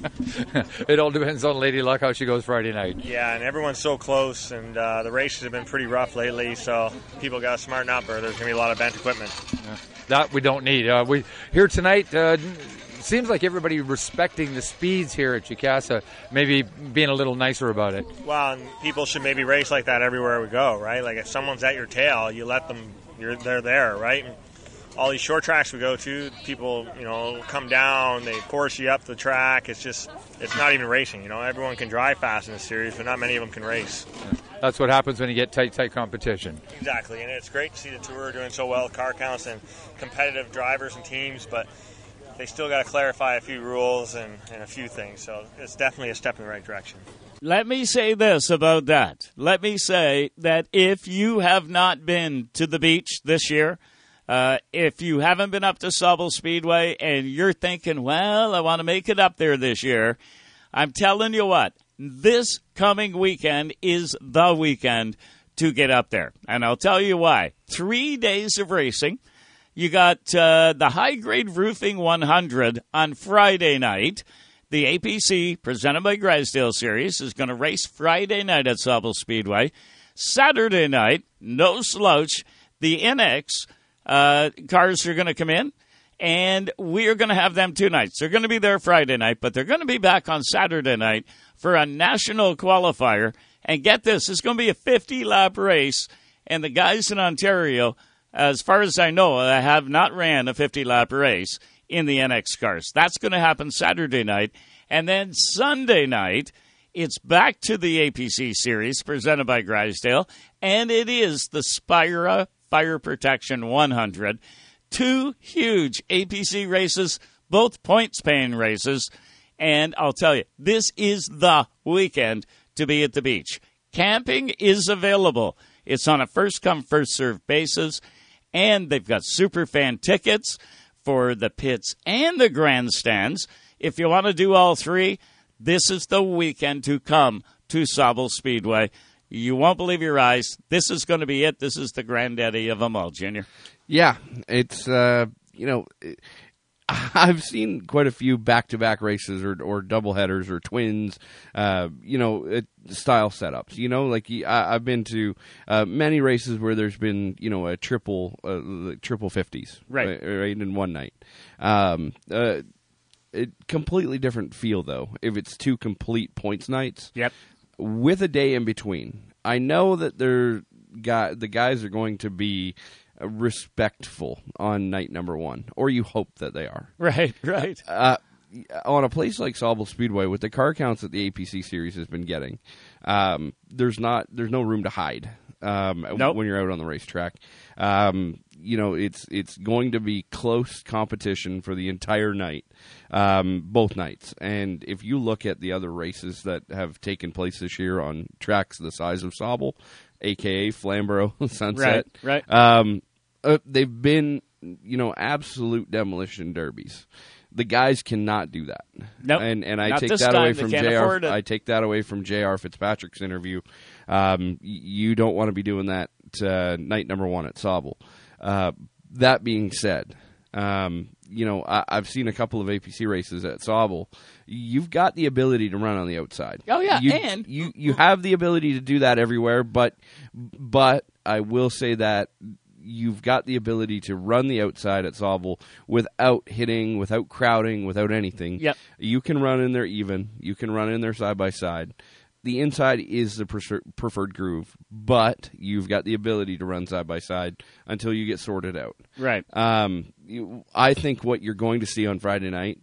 It all depends on Lady Luck, how she goes Friday night. Yeah, and everyone's so close, and the races have been pretty rough lately. So people got to smarten up, or there's going to be a lot of bent equipment. That we don't need. We here tonight. Seems like everybody respecting the speeds here at Jacasa, maybe being a little nicer about it. Well, and people should maybe race like that everywhere we go, right? Like if someone's at your tail, you let them. They're there, right? And all these short tracks we go to, people, come down, they force you up the track. It's not even racing. Everyone can drive fast in this series, but not many of them can race. That's what happens when you get tight competition. Exactly, and it's great to see the Tour doing so well with car counts and competitive drivers and teams, but they still got to clarify a few rules and a few things. So it's definitely a step in the right direction. Let me say this about that. Let me say that if you have not been to the beach this year, if you haven't been up to Sauble Speedway and you're thinking, well, I want to make it up there this year, I'm telling you what, this coming weekend is the weekend to get up there. And I'll tell you why. 3 days of racing. You got the high-grade roofing 100 on Friday night. The APC, presented by Grisdale Series, is going to race Friday night at Sauble Speedway. Saturday night, no slouch, the NX cars are going to come in, and we are going to have them 2 nights. They're going to be there Friday night, but they're going to be back on Saturday night for a national qualifier. And get this, it's going to be a 50-lap race, and the guys in Ontario, as far as I know, I have not ran a 50-lap race in the NX cars. That's going to happen Saturday night. And then Sunday night It's back to the APC Series presented by Grisdale, and it is the Spira Fire Protection 100. 2 huge APC races, both points-paying races, and I'll tell you, this is the weekend to be at the beach. Camping is available. It's on a first-come, first-served basis, and they've got superfan tickets for the pits and the grandstands. If you want to do all 3, this is the weekend to come to Sauble Speedway. You won't believe your eyes. This is going to be it. This is the granddaddy of them all, Junior. Yeah, it's, I've seen quite a few back-to-back races or doubleheaders or twins, style setups. Like I've been to many races where there's been, a triple 50s, right in one night. Completely different feel, though, if it's 2 complete points nights. Yep. With a day in between. I know that the guys are going to be respectful on night number 1, or you hope that they are. Right. On a place like Sauble Speedway, with the car counts that the APC Series has been getting, there's no room to hide when you're out on the racetrack. It's going to be close competition for the entire night, both nights. And if you look at the other races that have taken place this year on tracks the size of Sauble, a.k.a. Flamborough, Sunset, right. They've been, absolute demolition derbies. The guys cannot do that. Nope. And I Not take this that time. away They from can't JR. afford it. I take that away from JR Fitzpatrick's interview. You don't want to be doing that night number 1 at Sauble. That being said, I've seen a couple of APC races at Sauble. You've got the ability to run on the outside. Oh yeah, and you have the ability to do that everywhere. But I will say that you've got the ability to run the outside at Sauble without hitting, without crowding, without anything. Yep. You can run in there even. You can run in there side by side. The inside is the preferred groove, but you've got the ability to run side by side until you get sorted out. Right. I think what you're going to see on Friday night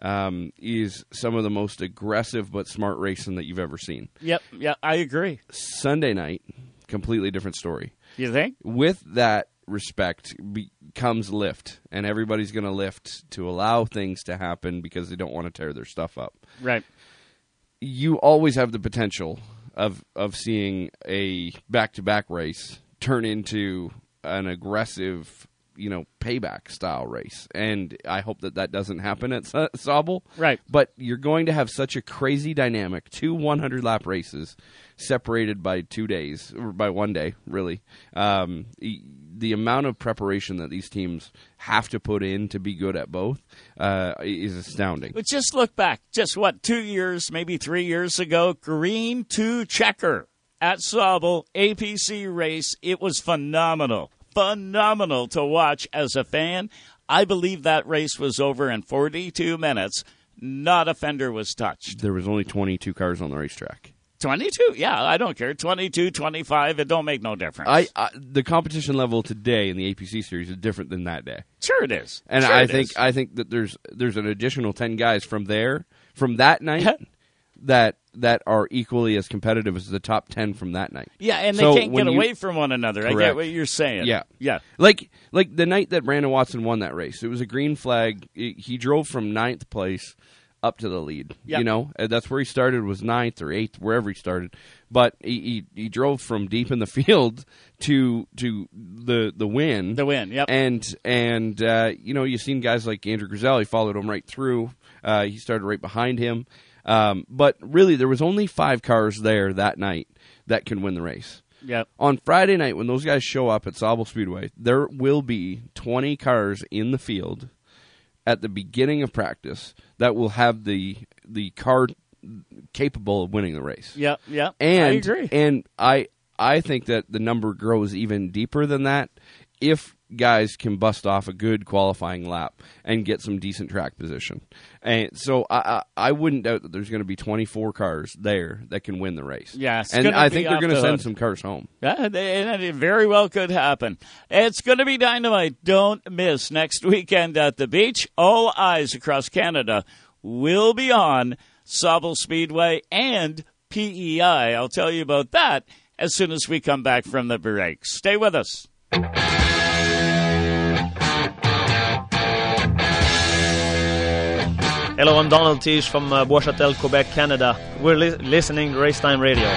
is some of the most aggressive but smart racing that you've ever seen. Yep, I agree. Sunday night, completely different story. You think? With that respect comes lift, and everybody's going to lift to allow things to happen because they don't want to tear their stuff up. Right. You always have the potential of seeing a back-to-back race turn into an aggressive, payback style race. And I hope that doesn't happen at Sauble. Right. But you're going to have such a crazy dynamic, 2 100-lap races separated by 2 days, or by 1 day, really. The amount of preparation that these teams have to put in to be good at both is astounding. But just look back, 2 years, maybe 3 years ago, green to checker at Sauble, APC race. It was phenomenal to watch as a fan. I believe that race was over in 42 minutes. Not a fender was touched. There was only 22 cars on the racetrack. 22? Yeah, I don't care. 22, 25, it don't make no difference. The competition level today in the APC Series is different than that day. Sure it is. And sure I think that there's an additional 10 guys from that night that are equally as competitive as the top 10 from that night. Yeah, and they can't get away from one another. Correct. I get what you're saying. Yeah. Like the night that Brandon Watson won that race, it was a green flag. He drove from 9th place up to the lead. Yep. That's where he started, was 9th or 8th, wherever he started. But he drove from deep in the field to the win. The win, yep. And you've seen guys like Andrew Griselle. He followed him right through. He started right behind him. But really, there was only 5 cars there that night that can win the race. Yep. On Friday night, when those guys show up at Sauble Speedway, there will be 20 cars in the field at the beginning of practice that will have the car capable of winning the race. Yeah. And, I agree. And I think that the number grows even deeper than that if guys can bust off a good qualifying lap and get some decent track position. And so I wouldn't doubt that there's going to be 24 cars there that can win the race. Yeah, and I think they're going to send some cars home. Yeah, and it very well could happen. It's going to be dynamite. Don't miss next weekend at the beach. All eyes across Canada will be on Sauble Speedway and PEI. I'll tell you about that as soon as we come back from the break. Stay with us. Hello, I'm Donald Tish from Bois-Châtel, Quebec, Canada. We're listening to Race Time Radio.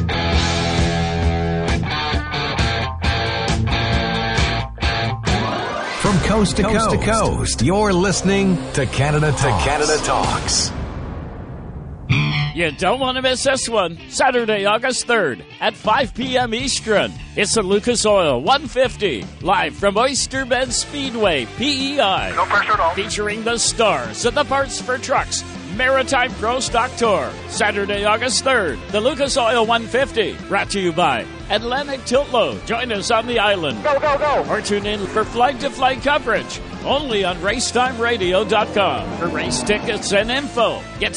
From coast to coast, you're listening to Canada Talks. You don't want to miss this one. Saturday, August 3rd at 5 p.m. Eastern. It's the Lucas Oil 150, live from Oyster Bend Speedway, PEI. No pressure at all. Featuring the stars of the Parts for Trucks Maritime Pro Stock Tour. Saturday, August 3rd, the Lucas Oil 150, brought to you by Atlantic Tilt Load. Join us on the island. Go, go, go. Or tune in for flight-to-flight coverage. Only on RaceTimeRadio.com. For race tickets and info, get to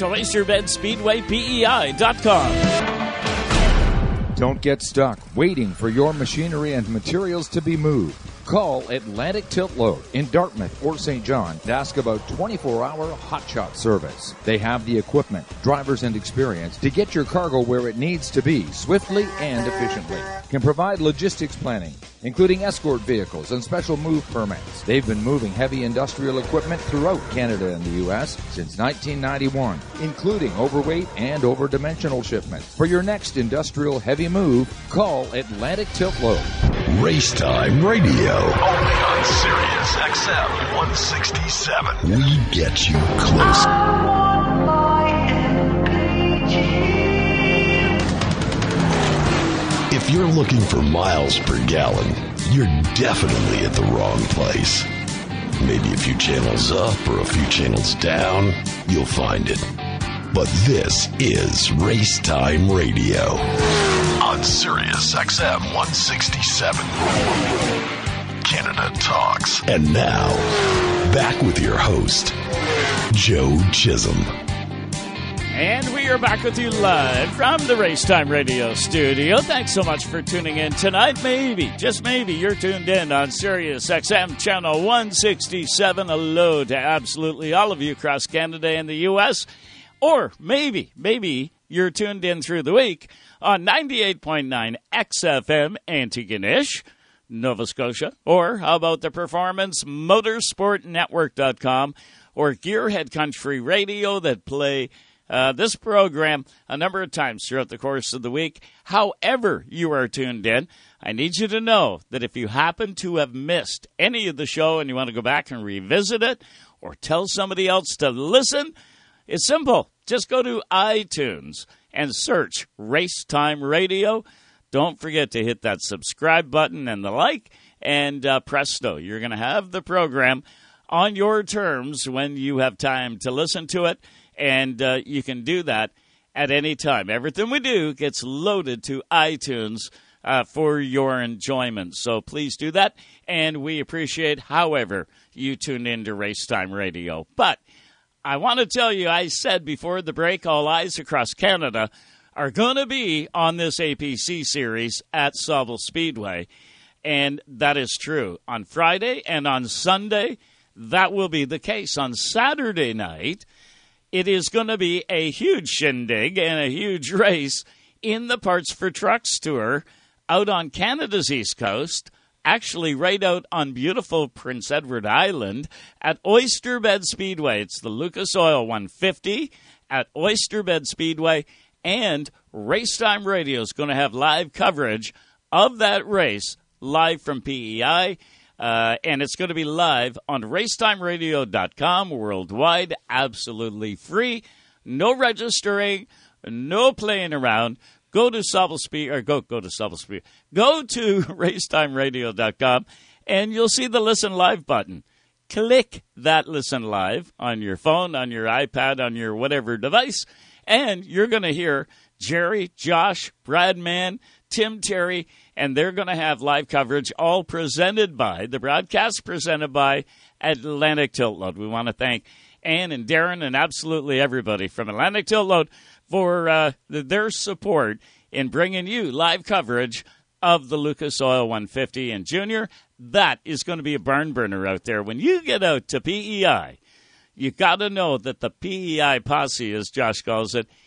OysterBendSpeedwayPEI.com. Don't get stuck waiting for your machinery and materials to be moved. Call Atlantic Tilt Load in Dartmouth or St. John and ask about 24-hour hotshot service. They have the equipment, drivers, and experience to get your cargo where it needs to be swiftly and efficiently. Can provide logistics planning, including escort vehicles and special move permits. They've been moving heavy industrial equipment throughout Canada and the U.S. since 1991, including overweight and over-dimensional shipments. For your next industrial heavy move, call Atlantic Tilt Load. Race Time Radio. Only on Sirius XM 167. We get you close. If you're looking for miles per gallon, you're definitely at the wrong place. Maybe a few channels up or a few channels down, you'll find it. But this is Race Time Radio on Sirius XM 167. Canada Talks. And now, back with your host, Joe Chisholm. And we are back with you live from the Racetime Radio studio. Thanks so much for tuning in tonight. Maybe, just maybe, you're tuned in on Sirius XM Channel 167. Hello to absolutely all of you across Canada and the U.S. Or maybe you're tuned in through the week on 98.9 XFM Antigonish, Nova Scotia. Or how about the Performance Motorsport Network.com or Gearhead Country Radio that play this program a number of times throughout the course of the week. However you are tuned in, I need you to know that if you happen to have missed any of the show and you want to go back and revisit it or tell somebody else to listen, it's simple. Just go to iTunes and search Racetime Radio. Don't forget to hit that subscribe button and the like, and presto, you're going to have the program on your terms when you have time to listen to it, and you can do that at any time. Everything we do gets loaded to iTunes for your enjoyment, so please do that, and we appreciate however you tune into Racetime Radio. But I want to tell you, I said before the break, all eyes across Canada are going to be on this APC series at Sauble Speedway, and that is true. On Friday and on Sunday, that will be the case. On Saturday night, it is going to be a huge shindig and a huge race in the Parts for Trucks Tour out on Canada's East Coast, actually right out on beautiful Prince Edward Island at Oyster Bend Speedway. It's the Lucas Oil 150 at Oyster Bend Speedway, and Racetime Radio is going to have live coverage of that race live from PEI, and it's going to be live on racetimeradio.com worldwide, absolutely free, no registering, no playing around. Go to Sauble Speed, or go to Sauble Speed. Go to racetimeradio.com, and you'll see the Listen Live button. Click that Listen Live on your phone, on your iPad, on your whatever device, and you're going to hear Jerry, Josh, Bradman, Tim Terry, and they're going to have live coverage, all presented by, the broadcast presented by Atlantic Tilt Load. We want to thank Ann and Darren and absolutely everybody from Atlantic Tilt Load for their support in bringing you live coverage of the Lucas Oil 150. And Junior, that is going to be a barn burner out there. When you get out to PEI, you got to know that the PEI posse, as Josh calls it,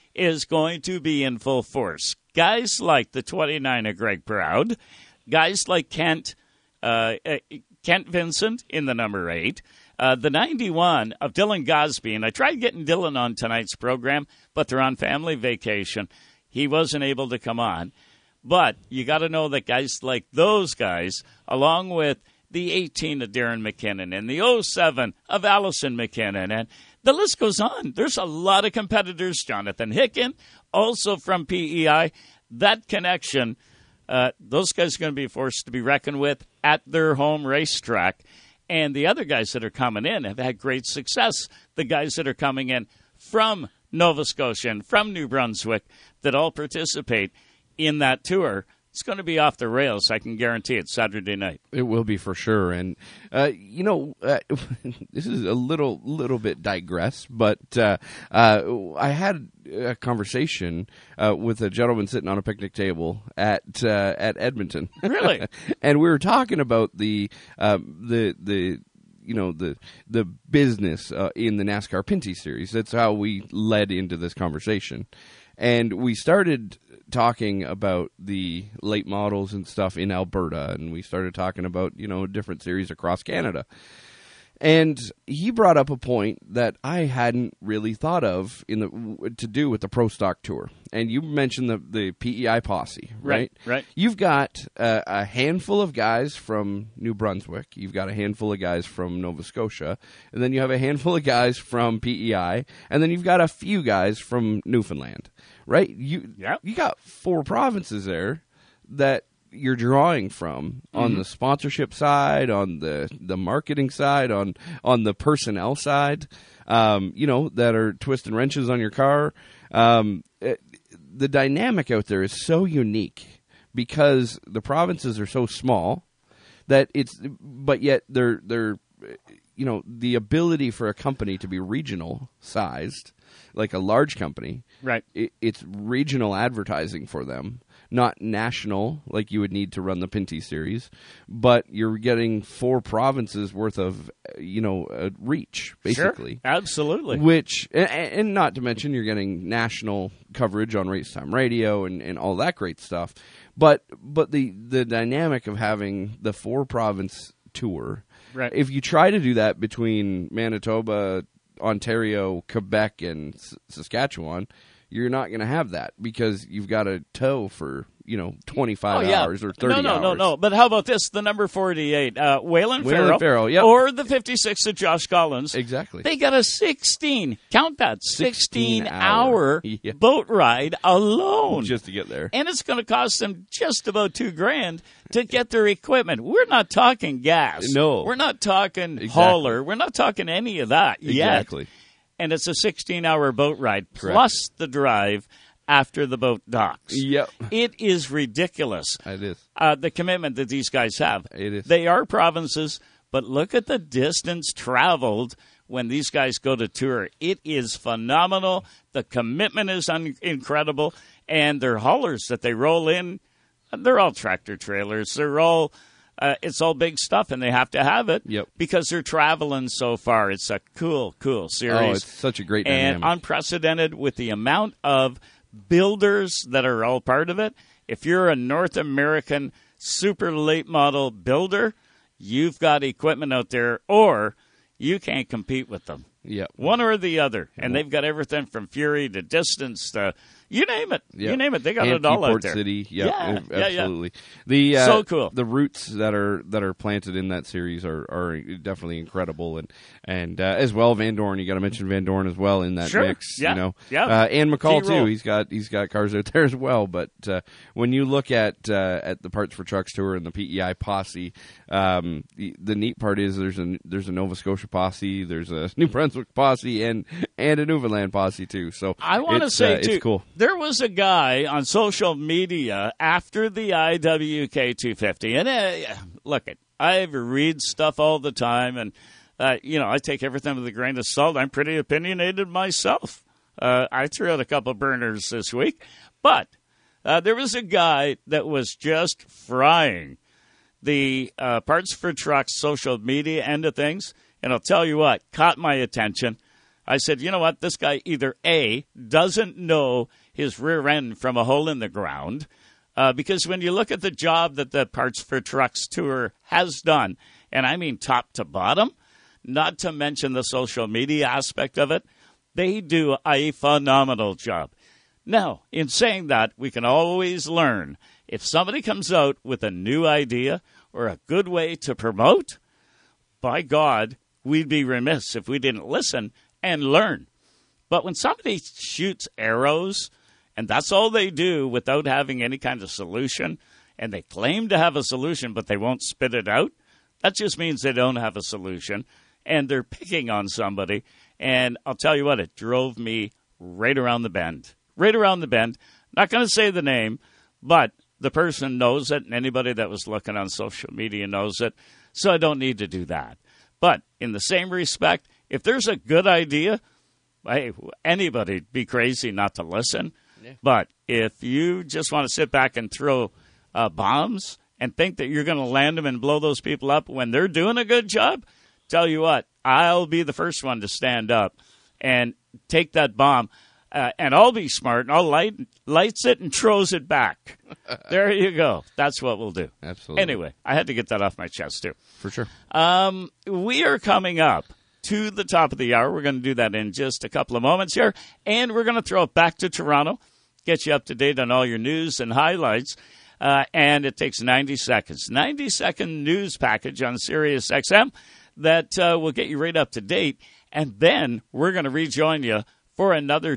is going to be in full force. Guys like the 29 of Greg Proud, guys like Kent Vincent in the number 8, the 91 of Dylan Gosby, and I tried getting Dylan on tonight's program, but they're on family vacation. He wasn't able to come on. But you got to know that guys like those guys, along with the 18 of Darren McKinnon and the 07 of Allison McKinnon, and the list goes on. There's a lot of competitors. Jonathan Hicken, also from PEI. That connection, those guys are going to be forced to be reckoned with at their home racetrack. And the other guys that are coming in have had great success. The guys that are coming in from Nova Scotia and from New Brunswick that all participate in that tour. It's going to be off the rails. I can guarantee it Saturday night. It will be for sure. And, this is a little bit digress, but I had a conversation with a gentleman sitting on a picnic table at Edmonton. Really? And we were talking about the business in the NASCAR Pinty Series. That's how we led into this conversation. And we started talking about the late models and stuff in Alberta, and we started talking about, different series across Canada. And he brought up a point that I hadn't really thought of to do with the Pro Stock Tour. And you mentioned the PEI posse, right? Right. You've got a handful of guys from New Brunswick. You've got a handful of guys from Nova Scotia. And then you have a handful of guys from PEI. And then you've got a few guys from Newfoundland, right? You got 4 provinces there that you're drawing from on the sponsorship side, on the marketing side, on the personnel side, that are twisting wrenches on your car. The dynamic out there is so unique because the provinces are so small that but yet they're the ability for a company to be regional sized, like a large company, right? It's regional advertising for them. Not national, like you would need to run the Pinty Series, but you're getting 4 provinces worth of, reach, basically. Sure, absolutely. Which, and not to mention, you're getting national coverage on Race Time Radio and all that great stuff. But the dynamic of having the 4 province tour, right? If you try to do that between Manitoba, Ontario, Quebec, and Saskatchewan, you're not going to have that because you've got to tow for, 25 hours or 30 hours. No. But how about this? The number 48, Waylon Farrell, yep. Or the 56 of Josh Collins. Exactly. They got a 16-hour boat ride alone. Just to get there. And it's going to cost them just about $2,000 to get their equipment. We're not talking gas. No. We're not talking hauler. We're not talking any of that yet. Exactly. And it's a 16-hour boat ride, Correct. plus the drive after the boat docks. Yep. It is ridiculous. It is. The commitment that these guys have. It is. They are provinces, but look at the distance traveled when these guys go to tour. It is phenomenal. The commitment is incredible. And their haulers that they roll in, they're all tractor trailers. They're all... it's all big stuff, and they have to have it because they're traveling so far. It's a cool series. Oh, it's such a great dynamic. And unprecedented with the amount of builders that are all part of it. If you're a North American super late model builder, you've got equipment out there, or you can't compete with them. Yep. One or the other. And they've got everything from Fury to Distance to... You name it. Yep. You name it. They got and it all Port out there. City. Yeah, absolutely. So cool. The roots that are planted in that series are definitely incredible, and as well Van Dorn. You got to mention Van Dorn as well in that mix. Yeah. And McCall Key role. too. He's got cars out there as well. But when you look at the Parts for Trucks tour and the PEI posse, the neat part is there's a Nova Scotia posse, there's a New Brunswick posse, and a Newfoundland posse too. So I want to say too, it's cool. There was a guy on social media after the IWK 250, and look, I read stuff all the time, and I take everything with a grain of salt. I'm pretty opinionated myself. I threw out a couple burners this week, but there was a guy that was just frying the Parts for Trucks social media end of things, and I'll tell you what, caught my attention. I said, you know what? This guy either A, doesn't know his rear end from a hole in the ground, because when you look at the job that the Parts for Trucks Tour has done, and I mean top to bottom, not to mention the social media aspect of it, they do a phenomenal job. Now, in saying that, we can always learn. If somebody comes out with a new idea or a good way to promote, by God, we'd be remiss if we didn't listen and learn. But when somebody shoots arrows, and that's all they do without having any kind of solution, and they claim to have a solution, but they won't spit it out, that just means they don't have a solution, and they're picking on somebody. And I'll tell you what, it drove me right around the bend. Right around the bend. Not going to say the name, but the person knows it, and anybody that was looking on social media knows it, so I don't need to do that. But in the same respect, if there's a good idea, hey, anybody'd be crazy not to listen. Yeah. But if you just want to sit back and throw bombs and think that you're going to land them and blow those people up when they're doing a good job, tell you what, I'll be the first one to stand up and take that bomb, and I'll be smart, and I'll lights it and throws it back. There you go. That's what we'll do. Absolutely. Anyway, I had to get that off my chest, too. For sure. We are coming up to the top of the hour. We're going to do that in just a couple of moments here, and we're going to throw it back to Toronto, get you up to date on all your news and highlights, and it takes 90 seconds. 90-second news package on Sirius XM that will get you right up to date, and then we're going to rejoin you for another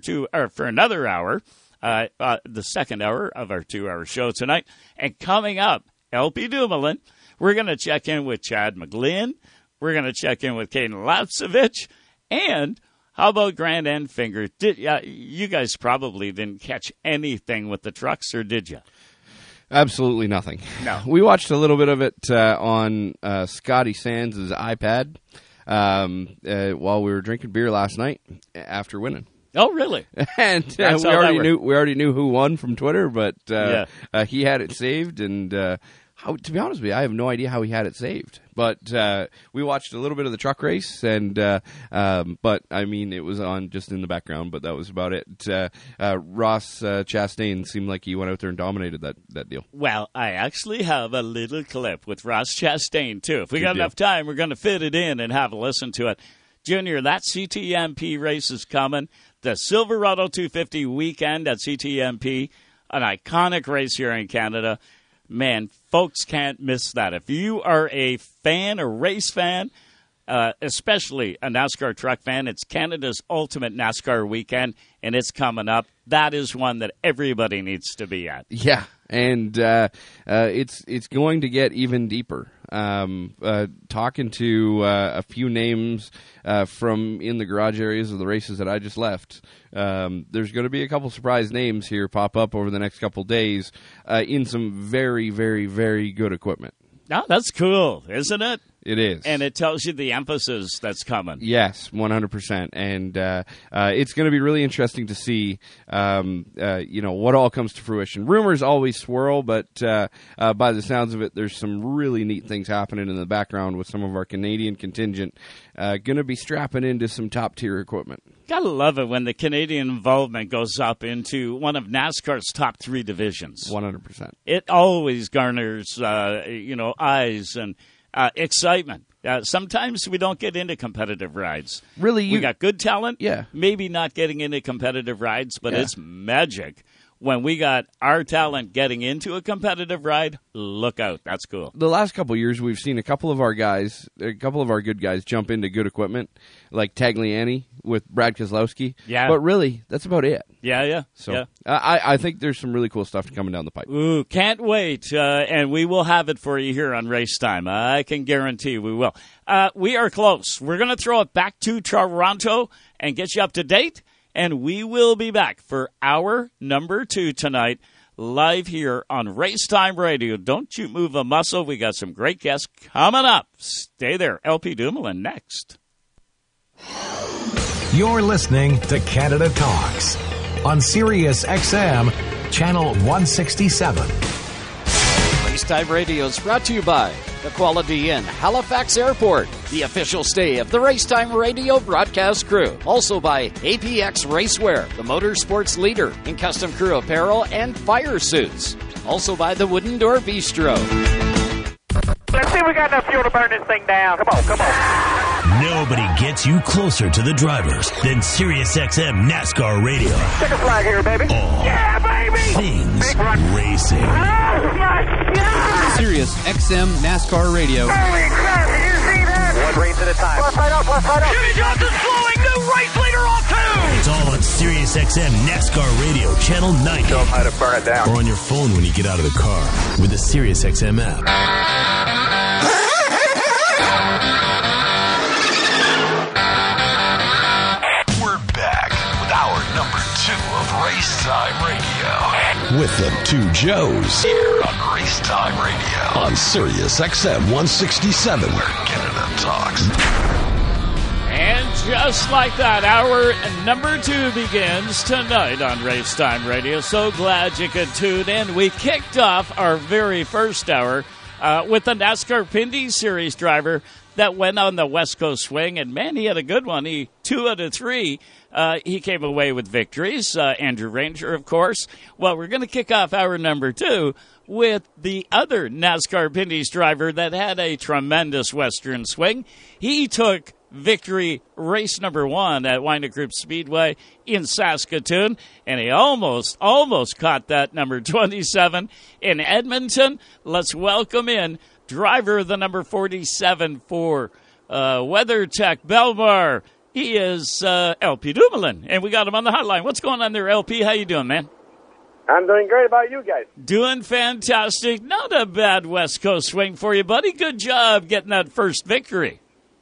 hour, the second hour of our 2-hour show tonight. And coming up, LP Dumoulin, we're going to check in with Chad McGlynn. We're going to check in with Caden Lapcevich. And how about Grant Enfinger? You guys probably didn't catch anything with the trucks, or did you? Absolutely nothing. No. We watched a little bit of it on Scotty Sands' iPad while we were drinking beer last night after winning. Oh, really? And we already knew who won from Twitter, but he had it saved. And to be honest with you, I have no idea how he had it saved. But we watched a little bit of the truck race, and but I mean, it was on just in the background. But that was about it. Ross Chastain seemed like he went out there and dominated that deal. Well, I actually have a little clip with Ross Chastain too. If we got enough time, we're going to fit it in and have a listen to it. Junior, that CTMP race is coming. The Silverado 250 weekend at CTMP, an iconic race here in Canada. Man, folks can't miss that. If you are a fan, a race fan, especially a NASCAR truck fan, it's Canada's ultimate NASCAR weekend, and it's coming up. That is one that everybody needs to be at. Yeah, and it's going to get even deeper. Talking to a few names from in the garage areas of the races that I just left, there's going to be a couple surprise names here pop up over the next couple days in some very, very, very good equipment. Oh, that's cool, isn't it? It is. And it tells you the emphasis that's coming. Yes, 100%. And it's going to be really interesting to see, what all comes to fruition. Rumors always swirl, but by the sounds of it, there's some really neat things happening in the background with some of our Canadian contingent going to be strapping into some top-tier equipment. Gotta love it when the Canadian involvement goes up into one of NASCAR's top 3 divisions. 100%. It always garners, eyes and excitement. Sometimes we don't get into competitive rides. Really? We got good talent. Yeah. Maybe not getting into competitive rides, but it's magic. When we got our talent getting into a competitive ride, look out. That's cool. The last couple of years, we've seen a couple of our good guys jump into good equipment, like Tagliani with Brad Keselowski. Yeah. But really, that's about it. Yeah. So I think there's some really cool stuff coming down the pipe. Ooh, can't wait. And we will have it for you here on Race Time. I can guarantee we will. We are close. We're going to throw it back to Toronto and get you up to date. And we will be back for hour number 2 tonight, live here on Race Time Radio. Don't you move a muscle. We got some great guests coming up. Stay there. LP Dumoulin next. You're listening to Canada Talks on Sirius XM, Channel 167. Race Time Radio is brought to you by the Quality Inn, Halifax Airport, the official stay of the Racetime Radio broadcast crew. Also by APX Racewear, the motorsports leader in custom crew apparel and fire suits. Also by the Wooden Door Bistro. Let's see if we got enough fuel to burn this thing down. Come on, come on. Nobody gets you closer to the drivers than SiriusXM NASCAR Radio. Check a flag here, baby. Yeah, baby! Things racing. Oh, my God! SiriusXM NASCAR Radio. Holy crap, did you see that? One race at a time. Left side up, left side up. Jimmy Johnson's flowing. New race leader off too. It's all on SiriusXM NASCAR Radio, Channel 90. Show them how to burn it down. Or on your phone when you get out of the car with the SiriusXM app. We're back with hour number 2 of Race Time Radio. With the two Joes here on Race Time Radio on Sirius XM 167, where Canada talks. And just like that, hour number 2 begins tonight on Race Time Radio. So glad you could tune in. We kicked off our very first hour with the NASCAR Pinty Series driver that went on the West Coast swing, and man, he had a good one. 2 out of 3. He came away with victories. Andrew Ranger, of course. Well, we're going to kick off hour number 2 with the other NASCAR Pinty's driver that had a tremendous Western swing. He took victory race number 1 at Wynot Group Speedway in Saskatoon, and he almost caught that number 27 in Edmonton. Let's welcome in driver of the number 47 for WeatherTech Belmar. He is LP Dumoulin, and we got him on the hotline. What's going on there, LP? How you doing, man? I'm doing great. About you guys? Doing fantastic. Not a bad West Coast swing for you, buddy. Good job getting that first victory.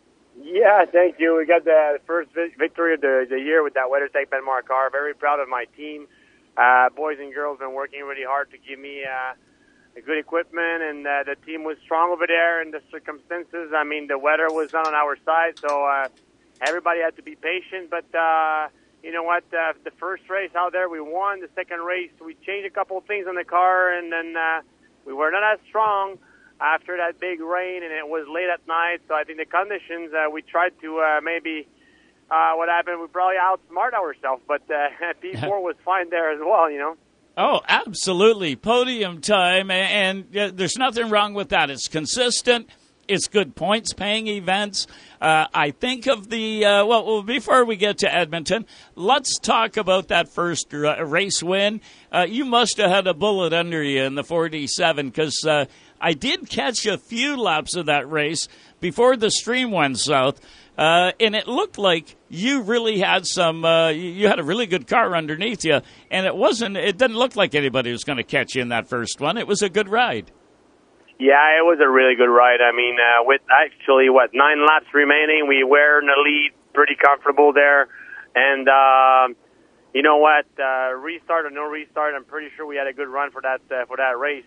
Yeah, thank you. We got the first victory of the year with that WeatherTech Belmar car. Very proud of my team. Boys and girls been working really hard to give me good equipment, and the team was strong over there in the circumstances. I mean, the weather was not on our side, so everybody had to be patient. But you know what? The first race out there, we won. The second race, we changed a couple of things on the car, and then we were not as strong after that big rain, and it was late at night. So I think the conditions, we tried to maybe what happened, we probably outsmart ourselves, but P4 was fine there as well, you know. Oh, absolutely. Podium time, and there's nothing wrong with that. It's consistent. It's good points-paying events. I think of the, well, before we get to Edmonton, let's talk about that first race win. You must have had a bullet under you in the 47, because I did catch a few laps of that race before the stream went south. And it looked like you really had some, you had a really good car underneath you, and it didn't look like anybody was going to catch you in that first one. It was a good ride. Yeah, it was a really good ride. I mean, with actually, 9 laps remaining, we were in the lead, pretty comfortable there. And, you know what, restart or no restart, I'm pretty sure we had a good run for that race.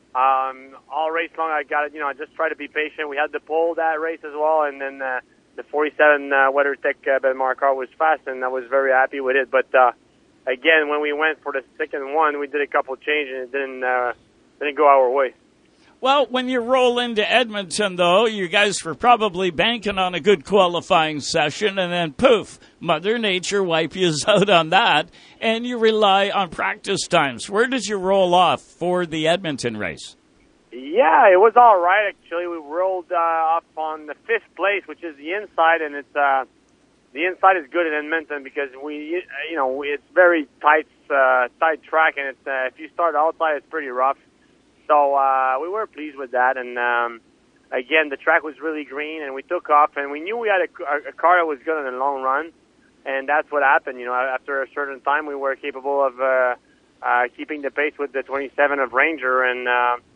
All race long, I just tried to be patient. We had to pull that race as well, and then the 47 WeatherTech Belmar car was fast, and I was very happy with it. But again, when we went for the second one, we did a couple changes, and it didn't go our way. Well, when you roll into Edmonton, though, you guys were probably banking on a good qualifying session, and then poof, Mother Nature wipe you out on that, and you rely on practice times. Where did you roll off for the Edmonton race? Yeah, it was all right, actually. We rolled off on the 5th place, which is the inside, and it's the inside is good in Edmonton because it's very tight track, and it's if you start outside, it's pretty rough. So we were pleased with that, and again, the track was really green, and we took off, and we knew we had a car that was good in the long run, and that's what happened. You know, after a certain time, we were capable of keeping the pace with the 27 of Ranger, and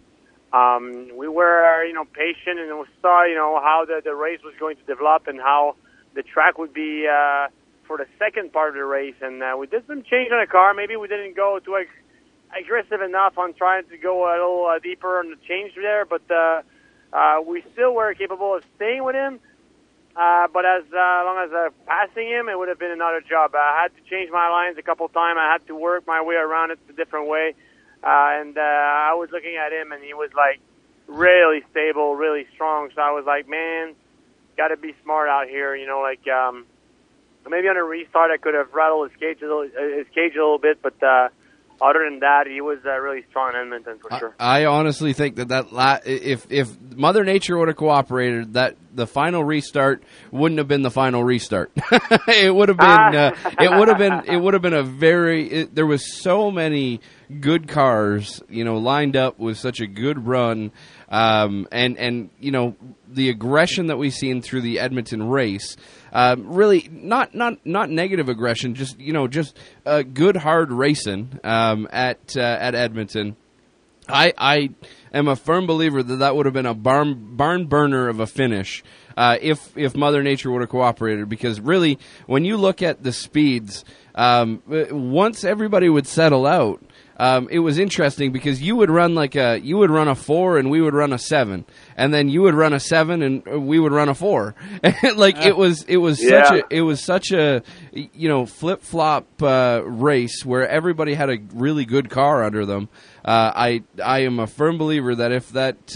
we were, patient, and we saw, how the race was going to develop and how the track would be for the second part of the race, and we did some change on the car. Maybe we didn't go too aggressive enough on trying to go a little deeper on the change there, but we still were capable of staying with him. But as long as passing him, it would have been another job. I had to change my lines a couple times. I had to work my way around it a different way. And I was looking at him, and he was like really stable, really strong. So I was like, man, got to be smart out here. You know, like maybe on a restart I could have rattled his cage a little bit, but other than that, he was really strong in Edmonton for sure. I honestly think that if Mother Nature would have cooperated, that the final restart wouldn't have been the final restart. It would have been it would have been a very there was so many good cars, you know, lined up with such a good run, and you know, the aggression that we've seen through the Edmonton race. Really not negative aggression, just good hard racing at Edmonton. I am a firm believer that would have been a barn burner of a finish if Mother Nature would have cooperated, because really when you look at the speeds, once everybody would settle out, it was interesting because you would run a 4 and we would run a 7, and then you would run a 7 and we would run a 4. It was such a flip flop race where everybody had a really good car under them. I am a firm believer that if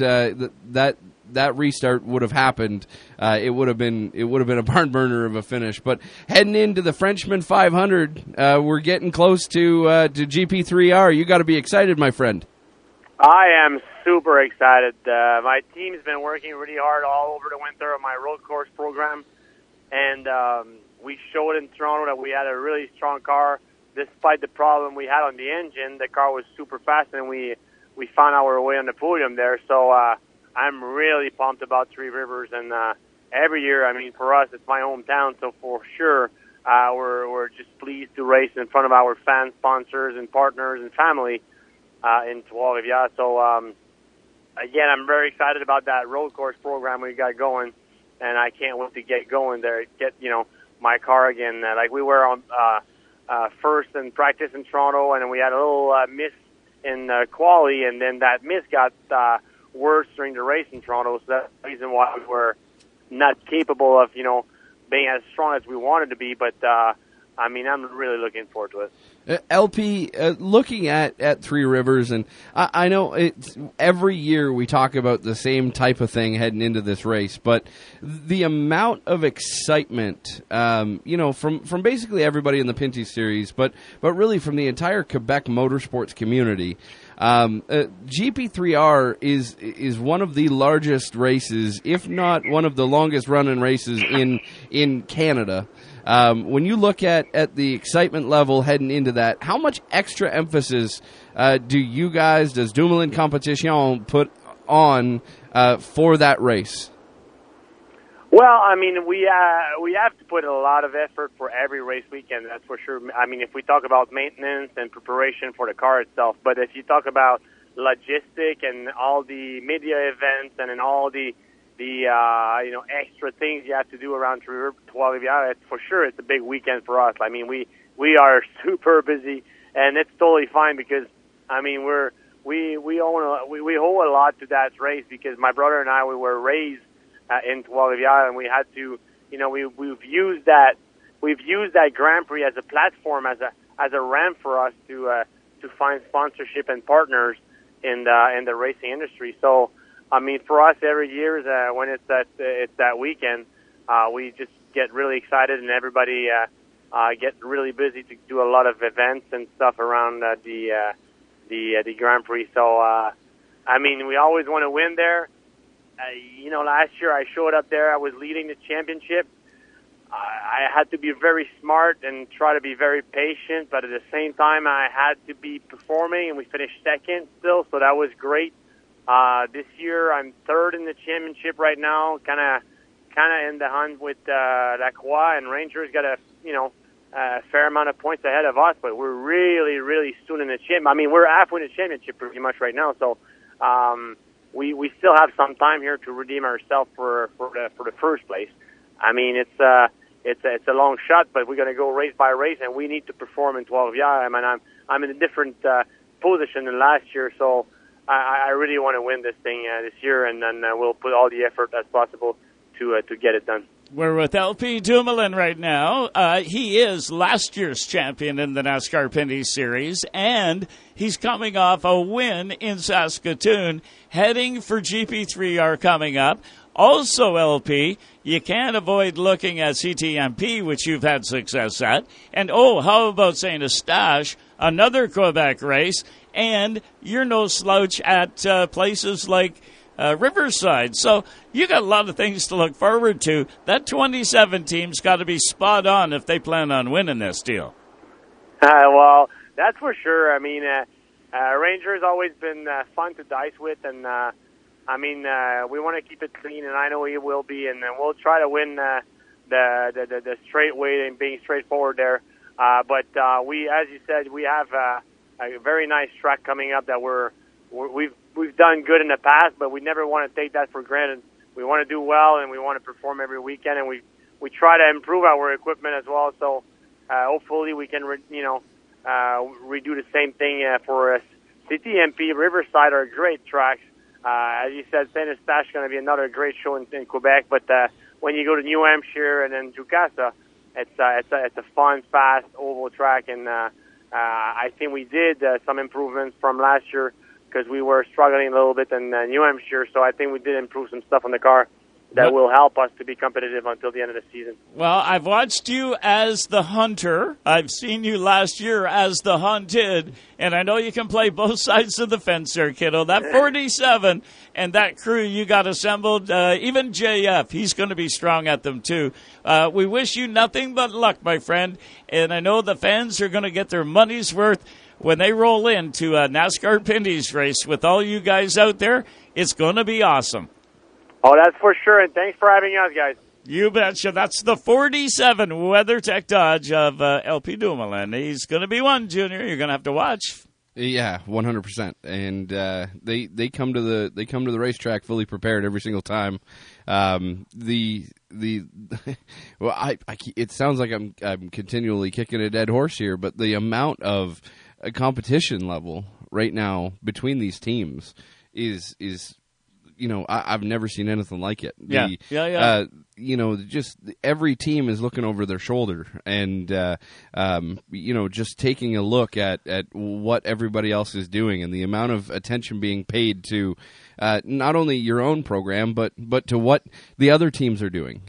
that restart would have happened, it would have been a barn burner of a finish. But heading into the Frenchman 500, we're getting close to GP3R. You got to be excited, my friend. I am super excited. My team's been working really hard all over the winter on my road course program, and we showed in Toronto that we had a really strong car. Despite the problem we had on the engine, the car was super fast, and we found our way on the podium there. So I'm really pumped about Three Rivers, and every year, I mean, for us, it's my hometown, so for sure, we're just pleased to race in front of our fans, sponsors, and partners and family in Trois-Rivières. So again, I'm very excited about that road course program we got going, and I can't wait to get going there, get my car again. Like we were on first in practice in Toronto, and we had a little miss in quali, and then that miss got worse during the race in Toronto, so that's the reason why we were not capable of, being as strong as we wanted to be, but I mean, I'm really looking forward to it. LP, looking at Three Rivers, and I know every year we talk about the same type of thing heading into this race, but the amount of excitement, from basically everybody in the Pinty Series, but really from the entire Quebec motorsports community. GP3R is one of the largest races, if not one of the longest running races in Canada. When you look at the excitement level heading into that, how much extra emphasis does Dumoulin Competition put on for that race? Well, I mean, we have to put a lot of effort for every race weekend, that's for sure. I mean, if we talk about maintenance and preparation for the car itself, but if you talk about logistic and all the media events and all the extra things you have to do around Trois-Rivières, for sure it's a big weekend for us. I mean, we are super busy, and it's totally fine because, I mean, we owe a lot to that race because my brother and I, we were raised in Trois-Rivières, and we had to, we've used that Grand Prix as a platform, as a ramp for us to find sponsorship and partners in the racing industry. So, I mean, for us, every year when it's that weekend, we just get really excited, and everybody get really busy to do a lot of events and stuff around the Grand Prix. So, I mean, we always want to win there. Last year I showed up there. I was leading the championship. I had to be very smart and try to be very patient, but at the same time, I had to be performing, and we finished second still, so that was great. This year, I'm third in the championship right now, kind of in the hunt with Lacroix, and Rangers got a fair amount of points ahead of us, but we're really, really soon in the championship. I mean, we're halfway in the championship pretty much right now, so we still have some time here to redeem ourselves for the first place. I mean, it's a long shot, but we're going to go race by race, and we need to perform in 12 years. I mean, I'm in a different position than last year, so I really want to win this thing this year, and then we'll put all the effort as possible to get it done. We're with LP Dumoulin right now. He is last year's champion in the NASCAR Pinty Series, and he's coming off a win in Saskatoon, heading for GP3R coming up. Also, LP, you can't avoid looking at CTMP, which you've had success at. And, how about St. Eustache, another Quebec race, and you're no slouch at places like Riverside. So you got a lot of things to look forward to. That 27 team's got to be spot on if they plan on winning this deal. Well, that's for sure. I mean, Ranger's always been fun to dice with, and we want to keep it clean, and I know he will be, and we'll try to win the straight weight and being straightforward there. But we, as you said, we have a very nice track coming up that we've done good in the past, but we never want to take that for granted. We want to do well, and we want to perform every weekend, and we try to improve our equipment as well. So hopefully we can redo the same thing for CTMP. Riverside are great tracks. As you said, St. Eustache is going to be another great show in Quebec. But when you go to New Hampshire and then Jukasa, it's a fun, fast oval track, and I think we did some improvements from last year, because we were struggling a little bit in New Hampshire, so I think we did improve some stuff on the car that will help us to be competitive until the end of the season. Well, I've watched you as the hunter. I've seen you last year as the hunted, and I know you can play both sides of the fence there, kiddo. That 47 and that crew you got assembled, even JF, he's going to be strong at them too. We wish you nothing but luck, my friend, and I know the fans are going to get their money's worth when they roll into a NASCAR Pinty's race with all you guys out there. It's going to be awesome. Oh, that's for sure, and thanks for having us, guys. You betcha. That's the 47 WeatherTech Dodge of LP Dumoulin. He's going to be one, Junior. You're going to have to watch. Yeah, 100%. And they come to the racetrack fully prepared every single time. It sounds like I'm continually kicking a dead horse here, but the amount of a competition level right now between these teams is I've never seen anything like it. Just every team is looking over their shoulder and just taking a look at what everybody else is doing, and the amount of attention being paid to not only your own program but to what the other teams are doing.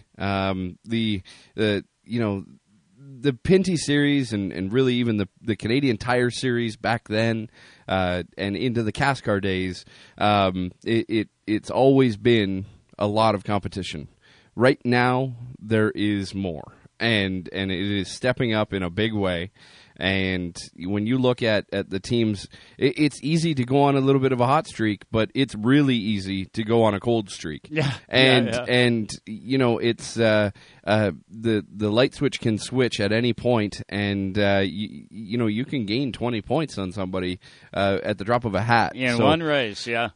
The Pinty Series and really even the Canadian Tire Series back then and into the CASCAR days, it's always been a lot of competition. Right now, there is more, and it is stepping up in a big way. And when you look at the teams, it's easy to go on a little bit of a hot streak, but it's really easy to go on a cold streak. And it's the light switch can switch at any point, and you can gain 20 points on somebody at the drop of a hat. In one race, yeah.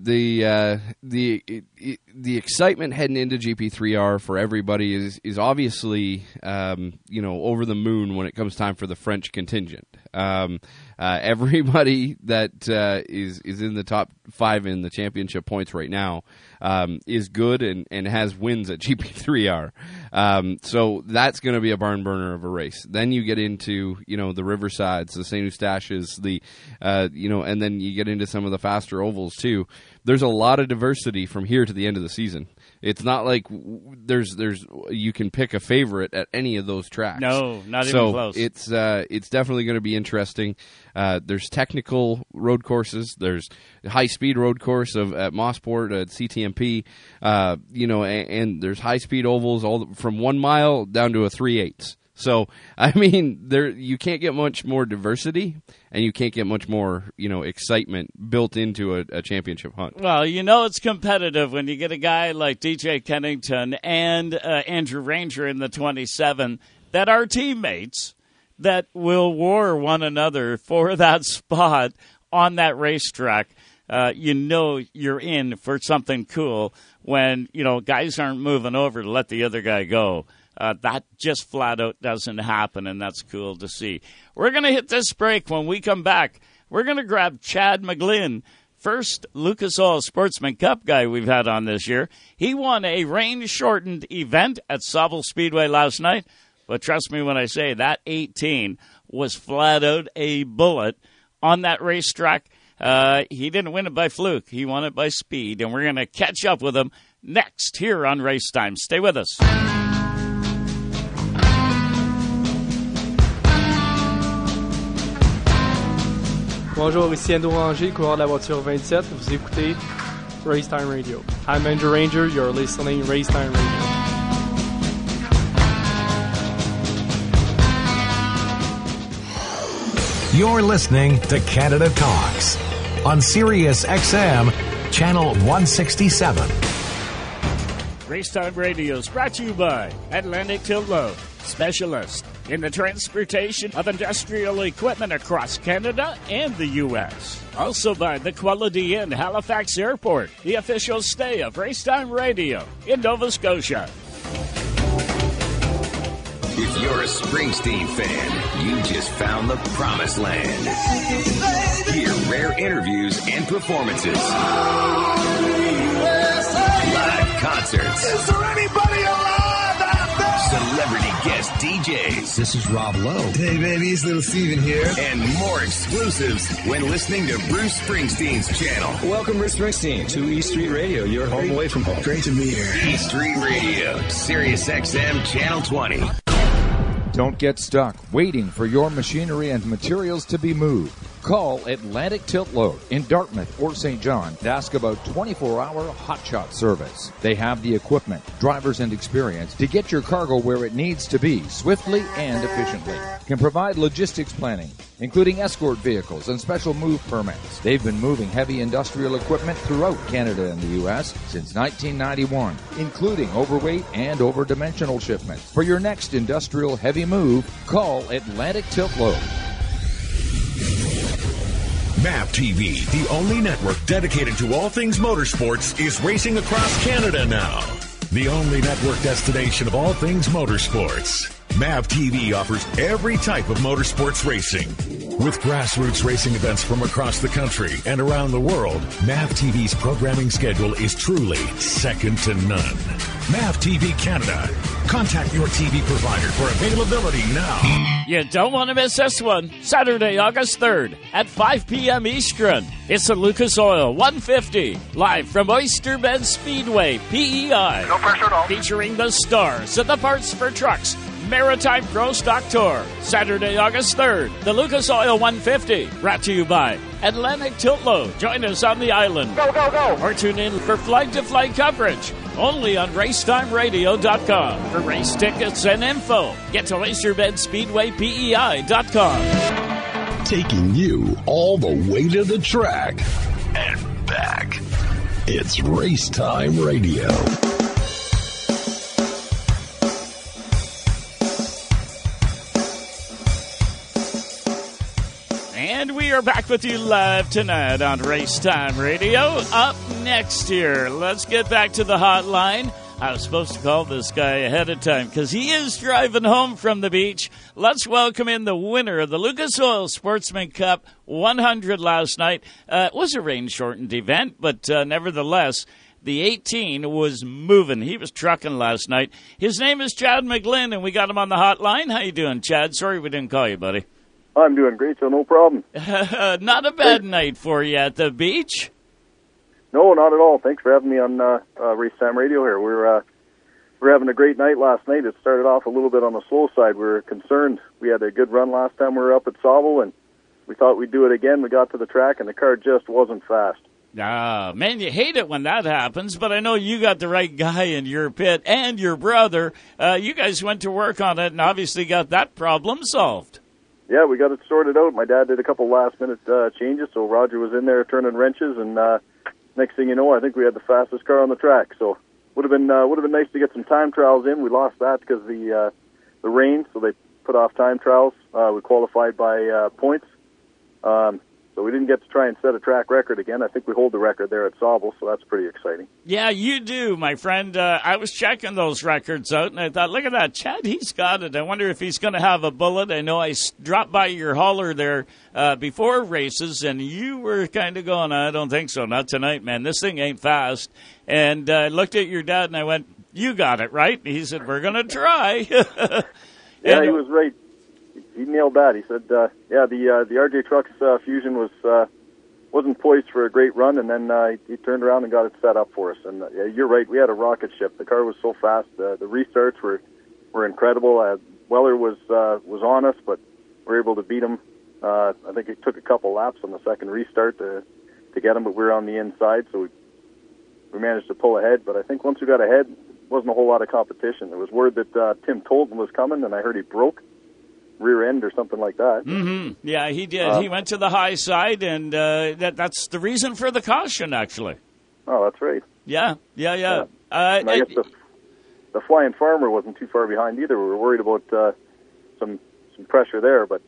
The excitement heading into GP3R for everybody is obviously over the moon when it comes time for the French contingent. Everybody that is in the top 5 in the championship points right now is good and has wins at GP3R. So that's going to be a barn burner of a race. Then you get into the Riversides, the St. Eustaches, and then you get into some of the faster ovals too. There's a lot of diversity from here to the end of the season. It's not like there's you can pick a favorite at any of those tracks. No, not even close. It's definitely going to be interesting. There's technical road courses. There's high speed road course at Mossport at CTMP. And there's high speed ovals all from 1 mile down to a 3/8. So, I mean, you can't get much more diversity, and you can't get much more, excitement built into a championship hunt. Well, it's competitive when you get a guy like DJ Kennington and Andrew Ranger in the 27 that are teammates that will war one another for that spot on that racetrack. You're in for something cool when, guys aren't moving over to let the other guy go. That just flat out doesn't happen, and that's cool to see. We're going to hit this break. When we come back, we're going to grab Chad McGlynn first Lucas Oil Sportsman Cup guy we've had on this year. He won a rain-shortened event at Sauble Speedway last night. But trust me when I say that 18 was flat out a bullet on that racetrack. He didn't win it by fluke. He won it by speed. And we're going to catch up with him next here on Race Time. Stay with us. Bonjour, ici Ando Ranger, coureur de la voiture 27. Vous écoutez Race Time Radio. I'm Andrew Ranger. You're listening Race Time Radio. You're listening to Canada Talks on Sirius XM, Channel 167. Race Time Radio is brought to you by Atlantic Tilt Load, specialist in the transportation of industrial equipment across Canada and the U.S. Also by the Quality Inn, Halifax Airport, the official stay of Race Time Radio in Nova Scotia. If you're a Springsteen fan, you just found the promised land. Hear rare interviews and performances. Live concerts. Is there anybody alive out there? Celebrity guest DJs. This is Rob Lowe. Hey, babies, little Steven here. And more exclusives when listening to Bruce Springsteen's channel. Welcome, Bruce Springsteen, to E Street Radio, your home away from home. Great to be here. E Street Radio, Sirius XM, Channel 20. Don't get stuck waiting for your machinery and materials to be moved. Call Atlantic Tilt Load in Dartmouth or St. John and ask about 24-hour hotshot service. They have the equipment, drivers, and experience to get your cargo where it needs to be swiftly and efficiently. Can provide logistics planning, including escort vehicles and special move permits. They've been moving heavy industrial equipment throughout Canada and the U.S. since 1991, including overweight and overdimensional shipments. For your next industrial heavy move, call Atlantic Tilt Load. MAP TV, the only network dedicated to all things motorsports, is racing across Canada now. The only network destination of all things motorsports. MAP TV offers every type of motorsports racing. With grassroots racing events from across the country and around the world, MAP TV's programming schedule is truly second to none. MAP TV Canada. Contact your TV provider for availability now. You don't want to miss this one. Saturday, August 3rd at 5 p.m. Eastern. It's the Lucas Oil 150, live from Oyster Bend Speedway, PEI. No pressure at all. Featuring the stars of the Parts for Trucks Maritime Pro Stock Tour. Saturday, August 3rd, the Lucas Oil 150. Brought to you by Atlantic Tilt Load. Join us on the island. Go, go, go. Or tune in for flight-to-flight coverage. Only on RaceTimeRadio.com. For race tickets and info, get to OysterBendSpeedwayPEI.com. Taking you all the way to the track and back. It's Race Time Radio. And we are back with you live tonight on Race Time Radio. Up next here, let's get back to the hotline. I was supposed to call this guy ahead of time because he is driving home from the beach. Let's welcome in the winner of the Lucas Oil Sportsman Cup 100 last night. It was a rain-shortened event, but nevertheless, the 18 was moving. He was trucking last night. His name is Chad McGlynn, and we got him on the hotline. How you doing, Chad? Sorry we didn't call you, buddy. I'm doing great, so no problem. Not a bad night for you at the beach. No, not at all. Thanks for having me on Race Time Radio here. We're having a great night last night. It started off a little bit on the slow side. We were concerned. We had a good run last time we were up at Sauble, and we thought we'd do it again. We got to the track, and the car just wasn't fast. Man, you hate it when that happens, but I know you got the right guy in your pit and your brother. You guys went to work on it and obviously got that problem solved. Yeah, we got it sorted out. My dad did a couple last-minute changes, so Roger was in there turning wrenches, and next thing you know, I think we had the fastest car on the track. So would have been nice to get some time trials in. We lost that because of the rain, so they put off time trials. We qualified by points. So we didn't get to try and set a track record again. I think we hold the record there at Sauble, so that's pretty exciting. Yeah, you do, my friend. I was checking those records out, and I thought, look at that, Chad, he's got it. I wonder if he's going to have a bullet. I know I dropped by your hauler there before races, and you were kind of going, I don't think so, not tonight, man. This thing ain't fast. And I looked at your dad, and I went, you got it, right? And he said, we're going to try. Yeah, he was right. He nailed that. He said, the RJ Trucks Fusion wasn't poised for a great run, and then he turned around and got it set up for us. And you're right, we had a rocket ship. The car was so fast. The restarts were incredible. Weller was on us, but we were able to beat him. I think it took a couple laps on the second restart to get him, but we were on the inside, so we managed to pull ahead. But I think once we got ahead, wasn't a whole lot of competition. There was word that Tim Tolton was coming, and I heard he broke rear end or something like that. Mm-hmm. Yeah, he did. He went to the high side, and that's the reason for the caution, actually. Oh, that's right. Yeah. And I guess the Flying Farmer wasn't too far behind either. We were worried about some pressure there, but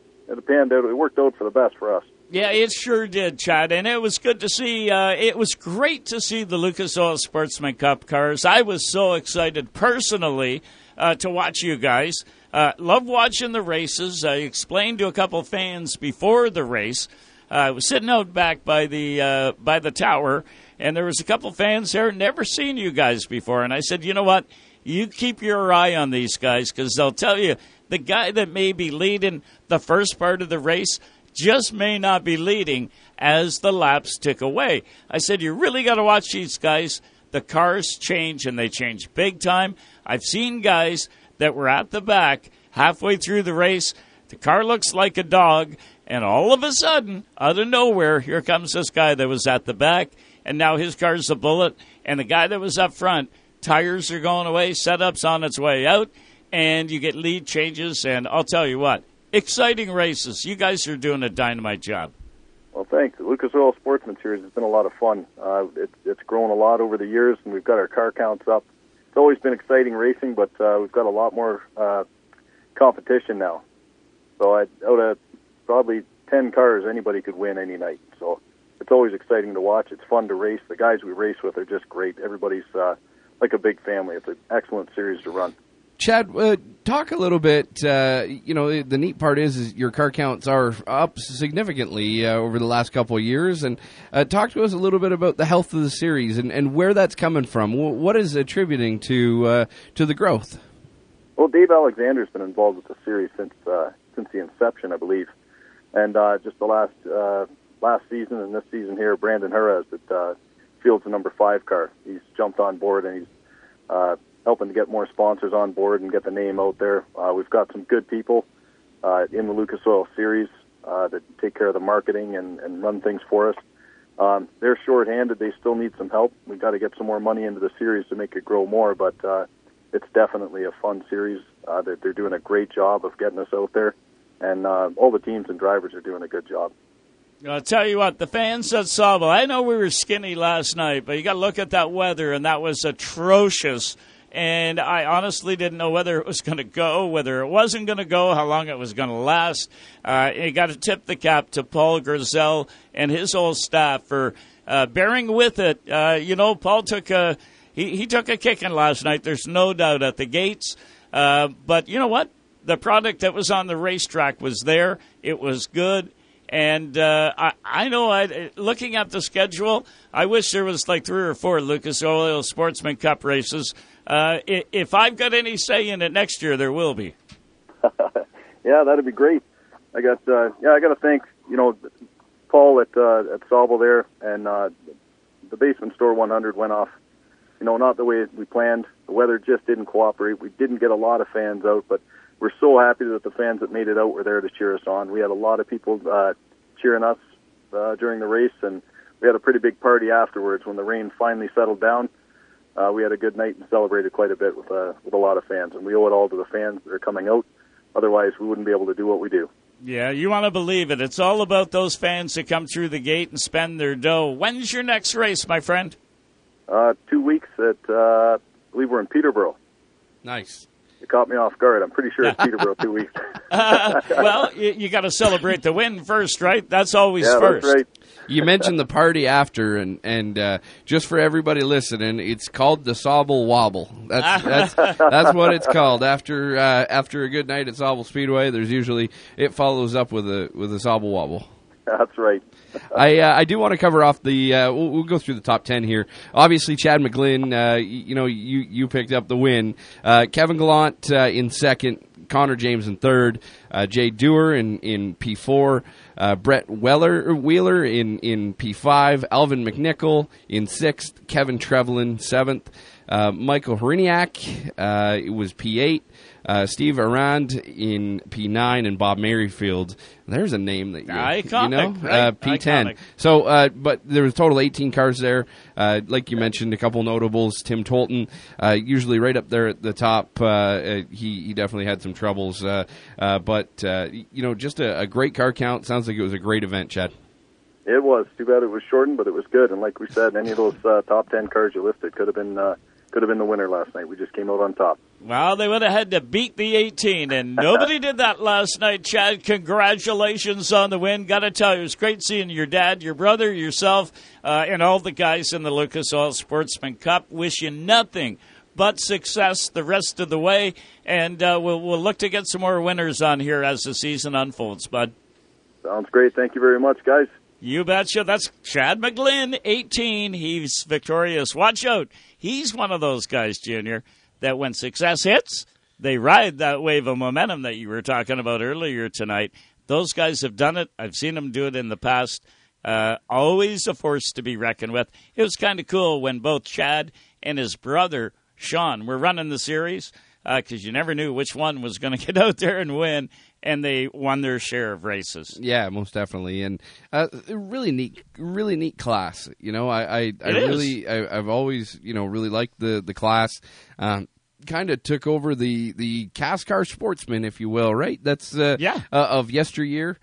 it worked out for the best for us. Yeah, it sure did, Chad, and it was good to see. It was great to see the Lucas Oil Sportsman Cup cars. I was so excited personally to watch you guys. Love watching the races. I explained to a couple fans before the race. I was sitting out back by the tower, and there was a couple fans there never seen you guys before. And I said, you know what? You keep your eye on these guys, because they'll tell you the guy that may be leading the first part of the race just may not be leading as the laps tick away. I said, you really got to watch these guys. The cars change, and they change big time. I've seen guys that were at the back halfway through the race. The car looks like a dog, and all of a sudden, out of nowhere, here comes this guy that was at the back, and now his car's a bullet, and the guy that was up front, tires are going away, setup's on its way out, and you get lead changes, and I'll tell you what, exciting races. You guys are doing a dynamite job. Well, thanks. The Lucas Oil Sportsman Series has been a lot of fun. It's grown a lot over the years, and we've got our car counts up. It's always been exciting racing, but we've got a lot more competition now. So out of probably 10 cars, anybody could win any night. So it's always exciting to watch. It's fun to race. The guys we race with are just great. Everybody's like a big family. It's an excellent series to run. Chad, talk a little bit. The neat part is your car counts are up significantly over the last couple of years. And talk to us a little bit about the health of the series and where that's coming from. What is attributing to the growth? Well, Dave Alexander's been involved with the series since the inception, I believe. And just the last season and this season here, Brandon Jerez that fields the number 5 car. He's jumped on board, and he's helping to get more sponsors on board and get the name out there. We've got some good people in the Lucas Oil Series that take care of the marketing and run things for us. They're short-handed. They still need some help. We've got to get some more money into the series to make it grow more, but it's definitely a fun series. They're doing a great job of getting us out there, and all the teams and drivers are doing a good job. I'll tell you what, the fans at Sauble, I know we were skinny last night, but you got to look at that weather, and that was atrocious. And I honestly didn't know whether it was going to go, whether it wasn't going to go, how long it was going to last. You got to tip the cap to Paul Grizel and his whole staff for bearing with it. Paul took he took a kicking last night. There's no doubt at the gates. But you know what? The product that was on the racetrack was there. It was good. And I know, looking at the schedule, I wish there was like 3 or 4 Lucas Oil Sportsman Cup races. If I've got any say in it next year, there will be. Yeah, that'd be great. I got to thank Paul at Sauble there, and the Basement Store 100 went off. Not the way we planned. The weather just didn't cooperate. We didn't get a lot of fans out, but we're so happy that the fans that made it out were there to cheer us on. We had a lot of people cheering us during the race, and we had a pretty big party afterwards when the rain finally settled down. We had a good night and celebrated quite a bit with a lot of fans, and we owe it all to the fans that are coming out. Otherwise, we wouldn't be able to do what we do. Yeah, you want to believe it. It's all about those fans that come through the gate and spend their dough. When's your next race, my friend? 2 weeks at, I believe we're in Peterborough. Nice. It caught me off guard. I'm pretty sure it's Peterborough 2 weeks. Well, you got to celebrate the win first, right? That's always first. That's right. You mentioned the party after, and just for everybody listening, it's called the Sauble Wobble. That's what it's called. After a good night at Sauble Speedway, it follows up with a Sauble Wobble. That's right. I do want to cover off the. We'll go through the top 10 here. Obviously, Chad McGlynn. You picked up the win. Kevin Gallant in second. Connor James in third. Jay Dewar in P4. Brett Wheeler in P5. Alvin McNichol in sixth. Kevin Trevelin seventh. Michael Horiniak was P8. Steve Arand in P9 and Bob Merrifield. There's a name that iconic, you know, right? P10. Iconic. So, but there was a total 18 cars there. Like you mentioned, a couple notables. Tim Tolton, usually right up there at the top. He definitely had some troubles, but just a great car count. Sounds like it was a great event, Chad. It was. Too bad it was shortened, but it was good. And like we said, any of those top 10 cars you listed could have been the winner last night. We just came out on top. Well, they would have had to beat the 18, and nobody did that last night, Chad. Congratulations on the win. Got to tell you, it was great seeing your dad, your brother, yourself, and all the guys in the Lucas Oil Sportsman Cup. Wish you nothing but success the rest of the way, and we'll look to get some more winners on here as the season unfolds, bud. Sounds great. Thank you very much, guys. You betcha. That's Chad McGlynn, 18. He's victorious. Watch out. He's one of those guys, Junior, that when success hits, they ride that wave of momentum that you were talking about earlier tonight. Those guys have done it. I've seen them do it in the past. Always a force to be reckoned with. It was kind of cool when both Chad and his brother, Sean, were running the series because you never knew which one was going to get out there and win. And they won their share of races. Yeah, most definitely, and really neat class. You know, I've always really liked the class. Kind of took over the CASCAR Sportsman, if you will, right? That's of yesteryear.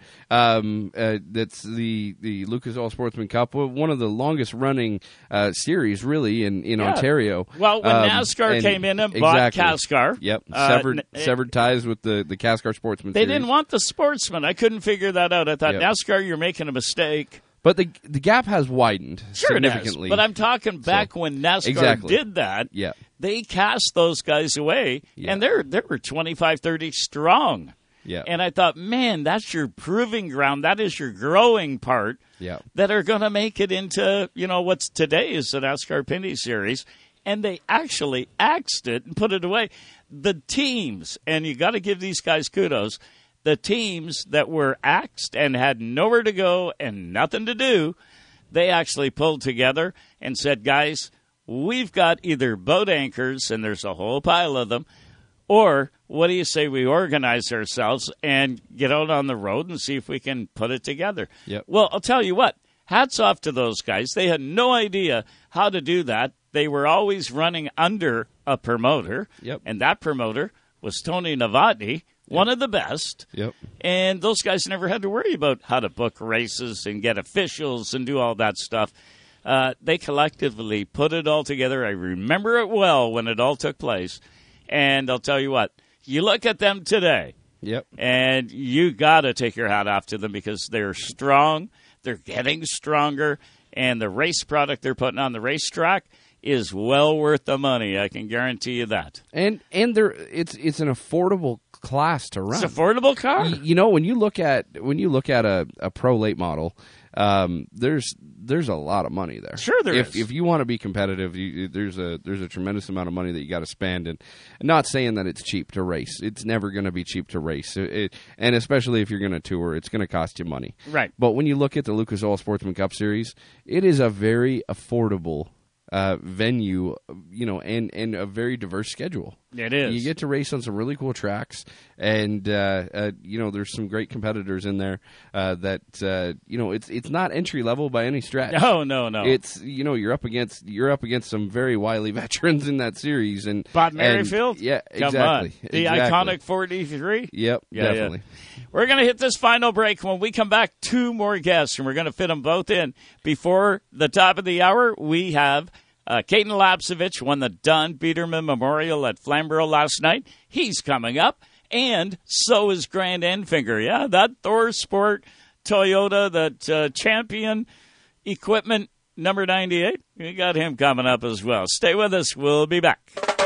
That's the Lucas Oil Sportsman Cup, one of the longest running series, really, in Ontario. Well, when NASCAR came in and bought CASCAR, yep, severed ties with the CASCAR Sportsman. They series. didn't want the Sportsman. I couldn't figure that out. I thought NASCAR, you're making a mistake. But the gap has widened significantly. But I'm talking back when NASCAR did that. Yeah. They cast those guys away, and they were 25, 30 strong. Yeah. And I thought, man, that's your proving ground. That is your growing part that are going to make it into, what's today is the NASCAR Pinty Series. And they actually axed it and put it away. The teams, and you got to give these guys kudos, the teams that were axed and had nowhere to go and nothing to do, they actually pulled together and said, guys, we've got either boat anchors, and there's a whole pile of them, or what do you say we organize ourselves and get out on the road and see if we can put it together? Yep. Well, I'll tell you what, hats off to those guys. They had no idea how to do that. They were always running under a promoter, and that promoter was Tony Novotny, one of the best. Yep. And those guys never had to worry about how to book races and get officials and do all that stuff. They collectively put it all together. I remember it well when it all took place. And I'll tell you what, you look at them today, and you got to take your hat off to them because they're strong, they're getting stronger, and the race product they're putting on the racetrack is well worth the money. I can guarantee you that. And it's an affordable class to run. It's an affordable car. When you look at a pro late model, there's a lot of money there. Sure, there is. If you want to be competitive, there's a tremendous amount of money that you got to spend. And I'm not saying that it's cheap to race. It's never going to be cheap to race. And especially if you're going to tour, it's going to cost you money. Right. But when you look at the Lucas Oil Sportsman Cup Series, it is a very affordable venue, and a very diverse schedule. It is. You get to race on some really cool tracks, and there's some great competitors in there. It's not entry level by any stretch. No. It's you're up against some very wily veterans in that series, and Bob Merrifield. Yeah, Come exactly. on. The iconic 43. Yep, definitely. We're going to hit this final break. When we come back, two more guests, and we're going to fit them both in before the top of the hour. We have Caden Lapsevich won the Don Biederman Memorial at Flamborough last night. He's coming up. and so is Grant Enfinger. Yeah, that Thor Sport Toyota, that Champion equipment number 98, we got him coming up as well. Stay with us. We'll be back.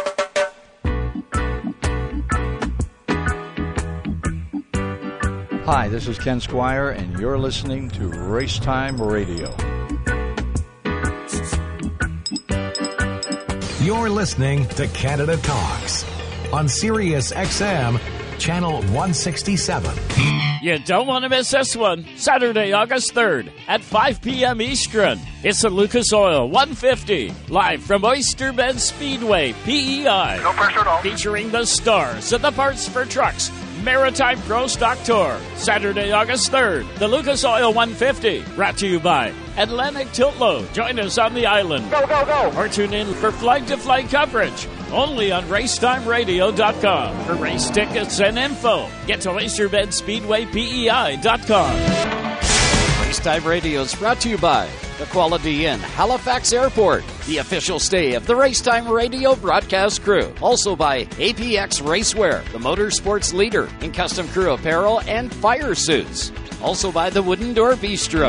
Hi, this is Ken Squire, and you're listening to Racetime Radio. You're listening to Canada Talks on Sirius XM, Channel 167. You don't want to miss this one. Saturday, August 3rd at 5 p.m. Eastern. It's the Lucas Oil 150, live from Oyster Bend Speedway, PEI. No pressure at all. Featuring the stars of the Parts for Trucks Maritime Pro Stock Tour. Saturday, August 3rd, the Lucas Oil 150, brought to you by Atlantic Tilt Load. Join us on the island. Go, go, go. Or tune in for flight-to-flight coverage. Only on RaceTimeRadio.com. For race tickets and info, get to OysterBendSpeedwayPEI.com. Racetime Radio is brought to you by the Quality Inn, Halifax Airport, the official stay of the Racetime Radio broadcast crew. Also by APX Racewear, the motorsports leader in custom crew apparel and fire suits. Also by the Wooden Door Bistro.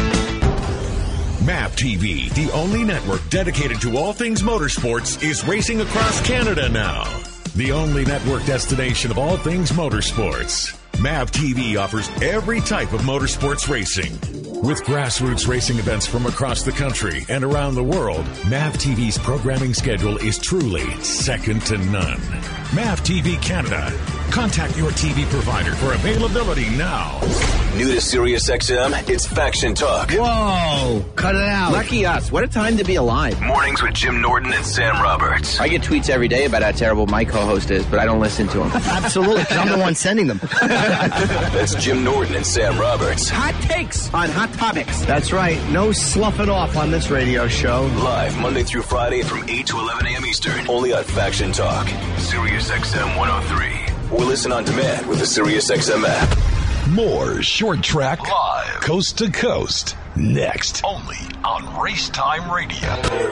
MAP TV, the only network dedicated to all things motorsports, is racing across Canada now. The only network destination of all things motorsports. MAP TV offers every type of motorsports racing. With grassroots racing events from across the country and around the world, MAP TV's programming schedule is truly second to none. MAP TV Canada. Contact your TV provider for availability now. New to Sirius XM, it's Faction Talk. Whoa, cut it out. Lucky us. What a time to be alive. Mornings with Jim Norton and Sam Roberts. I get tweets every day about how terrible my co-host is, but I don't listen to him. Absolutely, because I'm the one sending them. That's Jim Norton and Sam Roberts. Hot takes on hot topics. That's right. No sloughing off on this radio show. Live Monday through Friday from 8 to 11 a.m. Eastern. Only on Faction Talk. Sirius XM 103. Or listen on demand with the Sirius XM app. More Short Track live, coast to coast. Next, only on Racetime Radio.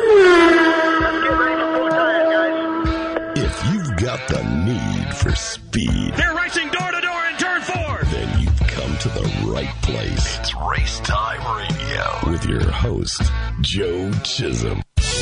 If you've got the need for speed, They're racing door to door in turn 4. then you've come to the right place. It's Racetime Radio with your host, Joe Chisholm.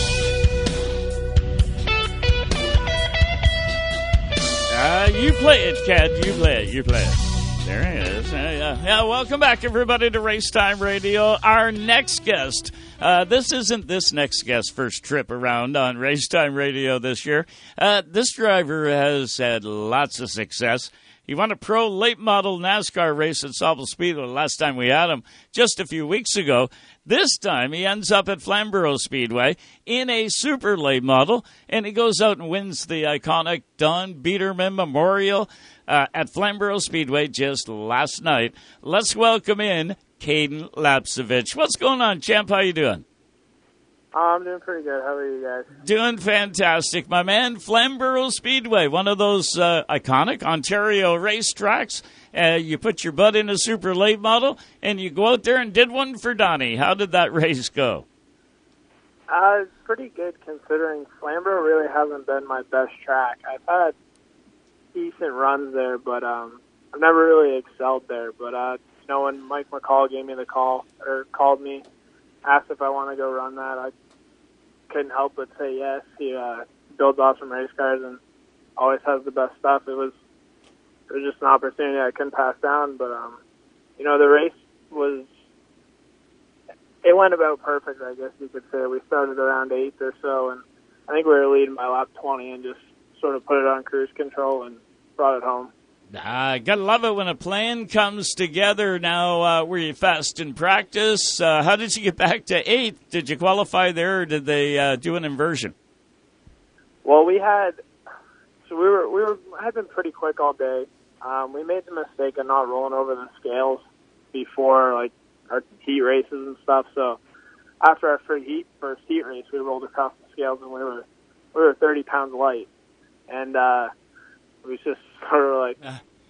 You play it, Cat. You play it. There he is. Welcome back, everybody, to Racetime Radio. Our next guest, this isn't this next guest's first trip around on Racetime Radio this year. This driver has had lots of success. He won a pro late model NASCAR race at Sauble Speedway last time we had him, just a few weeks ago. This time he ends up at Flamborough Speedway in a super late model, and he goes out and wins the iconic Don Biederman Memorial at Flamborough Speedway just last night. Let's welcome in Caden Lapcevich. What's going on, champ? How you doing? I'm doing pretty good. How are you guys? Doing fantastic, my man. Flamborough Speedway, one of those iconic Ontario racetracks. You put your butt in a super late model, and you go out there and did one for Donnie. How did that race go? It's pretty good considering Flamborough really hasn't been my best track. I've had decent runs there, but I've never really excelled there. But when Mike McCall gave me the call, or called me, asked if I want to go run that, I couldn't help but say yes. He builds awesome race cars and always has the best stuff. It was just an opportunity I couldn't pass down. But the race it went about perfect, I guess you could say. We started around 8th or so, and I think we were leading by lap 20 and just sort of put it on cruise control and brought it home. Gotta love it when a plan comes together. Now, were you fast in practice? How did you get back to 8th? Did you qualify there, or did they do an inversion? Well, we had been pretty quick all day. We made the mistake of not rolling over the scales before like our heat races and stuff. So after our first heat race, we rolled across the scales and we were 30 pounds light, and it was just sort of like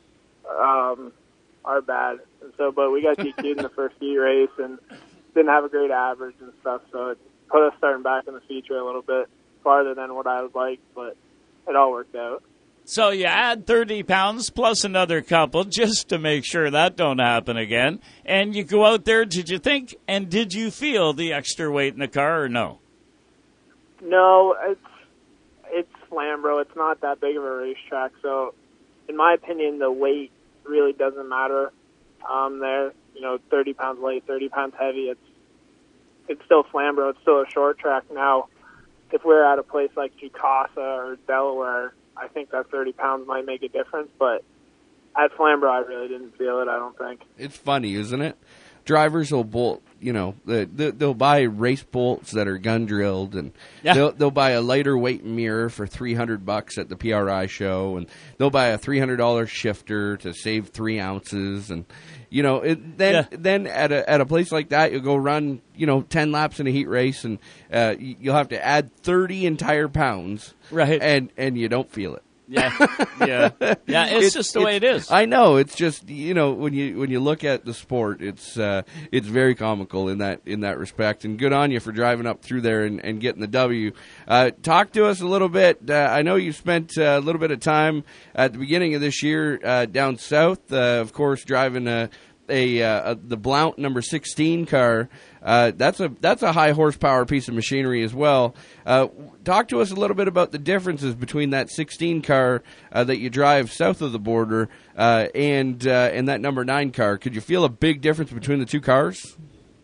our bad. And so, but we got DQ'd in the first heat race and didn't have a great average and stuff. So it put us starting back in the feature a little bit farther than what I would like, but it all worked out. So you add 30 pounds plus another couple just to make sure that don't happen again. And you go out there, did you think and did you feel the extra weight in the car or no? No, it's Flamborough. It's not that big of a racetrack. So in my opinion, the weight really doesn't matter there. 30 pounds light, 30 pounds heavy. It's still Flamborough. It's still a short track. Now, if we're at a place like Jukasa or Delaware, I think that 30 pounds might make a difference, but at Flamborough, I really didn't feel it, I don't think. It's funny, isn't it? Drivers will bolt, they'll buy race bolts that are gun drilled, and they'll buy a lighter weight mirror for $300 at the PRI show, and they'll buy a $300 shifter to save 3 ounces, and then at a place like that, you'll go run 10 laps in a heat race, and you'll have to add 30 entire pounds, right? And you don't feel it. Yeah. It's just the way it is. I know. It's just when you look at the sport, it's very comical in that respect. And good on you for driving up through there and getting the W. Talk to us a little bit. I know you spent a little bit of time at the beginning of this year down south. Of course, driving the Blount number 16 car. That's a high horsepower piece of machinery as well. Talk to us a little bit about the differences between that 16 car that you drive south of the border and that number 9 car. Could you feel a big difference between the two cars?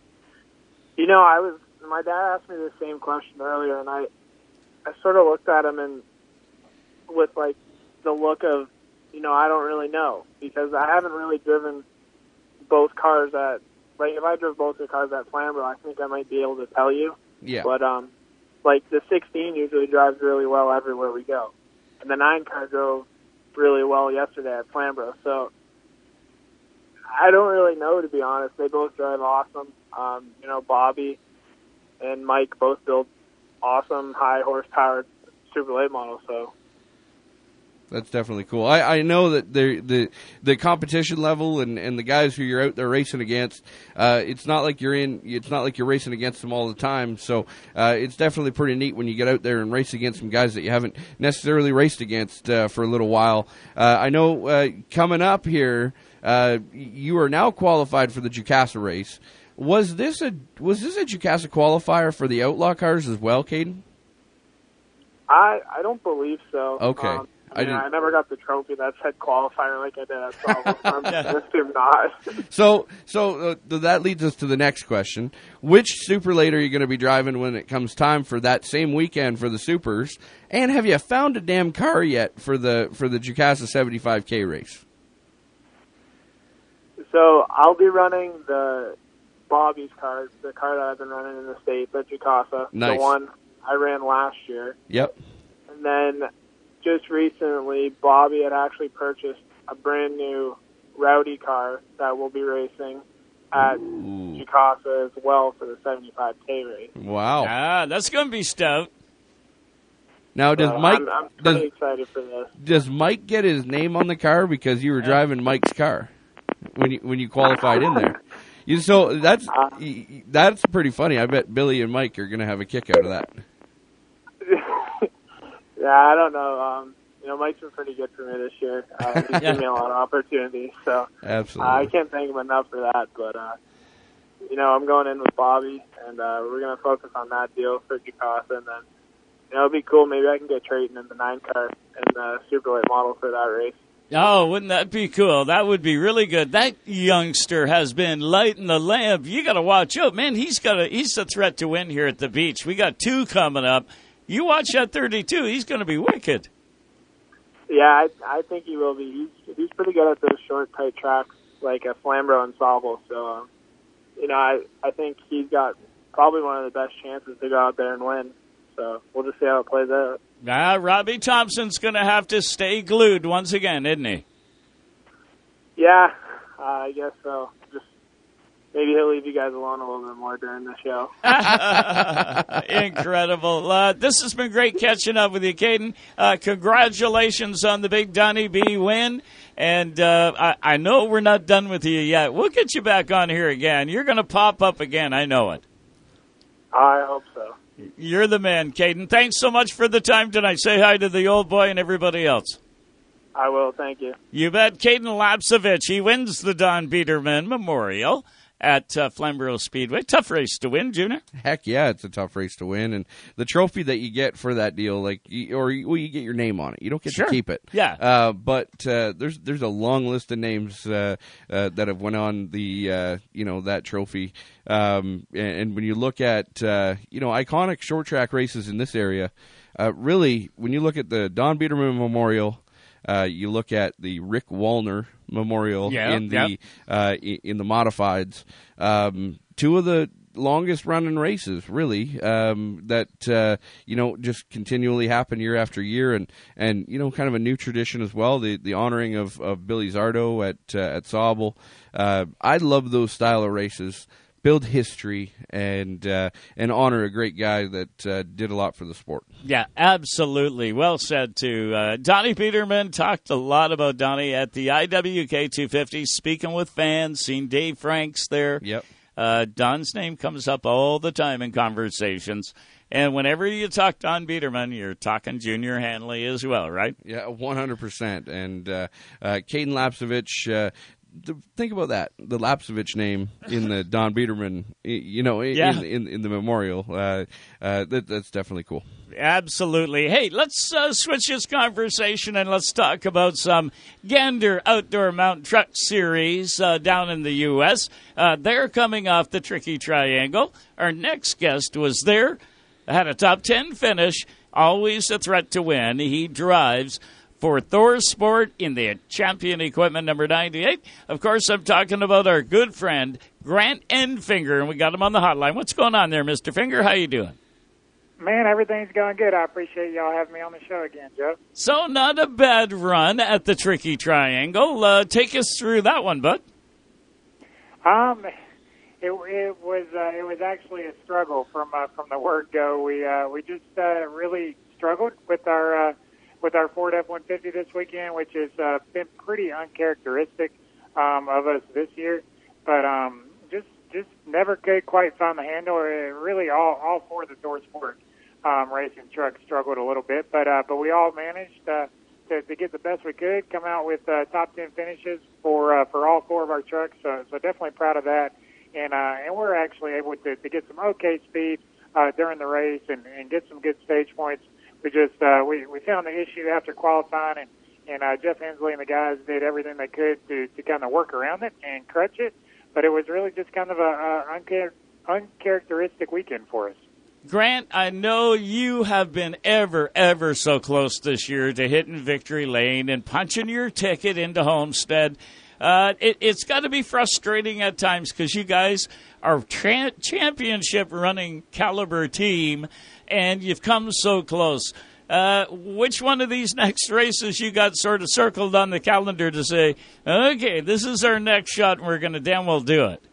My dad asked me the same question earlier, and I sort of looked at him and with like the look of, I don't really know, because I haven't really driven both cars at, like, if I drove both the cars at Flamborough, I think I might be able to tell you. Yeah. But, like, the 16 usually drives really well everywhere we go. And the 9 car drove really well yesterday at Flamborough. So, I don't really know, to be honest. They both drive awesome. Bobby and Mike both build awesome, high horsepower super late models, so. That's definitely cool. I know that the competition level and the guys who you're out there racing against, it's not like you're racing against them all the time. So it's definitely pretty neat when you get out there and race against some guys that you haven't necessarily raced against for a little while. I know coming up here, you are now qualified for the Jukasa race. Was this a Jukasa qualifier for the Outlaw cars as well, Caden? I don't believe so. Okay. I never got the trophy that said qualifier like I did at Solomon. I'm assuming not. So that leads us to the next question. Which Super Late are you going to be driving when it comes time for that same weekend for the Supers? And have you found a damn car yet for the Jukasa 75K race? So I'll be running the Bobby's car, the car that I've been running in the States at Jukasa. Nice. The one I ran last year. Yep. And then just recently, Bobby had actually purchased a brand new Rowdy car that will be racing at Jukasa as well for the 75K race. Wow. That's going to be stout. Now, does Mike? I'm pretty excited for this. Does Mike get his name on the car because you were driving Mike's car when you qualified in there? So that's pretty funny. I bet Billy and Mike are going to have a kick out of that. Yeah, I don't know. Mike's been pretty good for me this year. He's given me a lot of opportunities, so absolutely. I can't thank him enough for that. But I'm going in with Bobby, and we're going to focus on that deal for Jukasa, and then it'll be cool. Maybe I can get Trayton in the 9 car and the super late model for that race. Oh, wouldn't that be cool? That would be really good. That youngster has been lighting the lamp. You got to watch out, man. He's a threat to win here at the beach. We got 2 coming up. You watch that 32. He's going to be wicked. Yeah, I think he will be. He's pretty good at those short, tight tracks like a Flamborough and Sauble. So, I think he's got probably one of the best chances to go out there and win. So we'll just see how it plays out. Robbie Thompson's going to have to stay glued once again, isn't he? Yeah, I guess so. Just maybe he'll leave you guys alone a little bit more during the show. Incredible. This has been great catching up with you, Caden. Congratulations on the big Donnie B win. And I know we're not done with you yet. We'll get you back on here again. You're going to pop up again. I know it. I hope so. You're the man, Caden. Thanks so much for the time tonight. Say hi to the old boy and everybody else. I will, thank you. You bet. Caden Lapcevich, he wins the Don Biederman Memorial at Flamborough Speedway. Tough race to win, Junior. Heck yeah, it's a tough race to win, and the trophy that you get for that deal, you get your name on it. You don't get to keep it. Yeah. But there's a long list of names that have went on the that trophy. And when you look at iconic short track races in this area, really when you look at the Don Biederman Memorial. You look at the Rick Wallner Memorial in the modifieds. Two of the longest running races, really, that just continually happen year after year, and kind of a new tradition as well. The honoring of Billy Zardo at Sauble. I love those style of races. Build history and honor a great guy that did a lot for the sport. Yeah, absolutely. Well said, too. Donnie Biederman, talked a lot about Donnie at the IWK 250, speaking with fans, seen Dave Franks there. Yep. Don's name comes up all the time in conversations. And whenever you talk Don Biederman, you're talking Junior Hanley as well, right? Yeah, 100%. And Caden Lapcevich, think about that, the Lapcevich name in the Don Biederman, in the memorial. That's definitely cool. Absolutely. Hey, let's switch this conversation and let's talk about some Gander Outdoor Mountain Truck Series down in the U.S. They're coming off the Tricky Triangle. Our next guest was there, had a top 10 finish, always a threat to win. He drives for Thor Sport in the Champion Equipment number 98. Of course, I'm talking about our good friend, Grant Enfinger, and we got him on the hotline. What's going on there, Mr. Finger? How you doing? Man, everything's going good. I appreciate y'all having me on the show again, Joe. So, not a bad run at the Tricky Triangle. Take us through that one, bud. It was actually a struggle from the word go. We just really struggled with our Ford F-150 this weekend, which has been pretty uncharacteristic of us this year. But just never could quite find the handle. Really, all four of the Thor Sport racing trucks struggled a little bit, but we all managed to get the best we could, come out with top 10 finishes for all four of our trucks. So definitely proud of that. And we're actually able to get some okay speed during the race and get some good stage points. We just we found the issue after qualifying, and Jeff Hensley and the guys did everything they could to kind of work around it and crutch it. But it was really just kind of a uncharacteristic weekend for us. Grant, I know you have been ever so close this year to hitting victory lane and punching your ticket into Homestead. It's got to be frustrating at times because you guys are championship running caliber team, and you've come so close. Which one of these next races you got sort of circled on the calendar to say, okay, this is our next shot and we're going to damn well do it?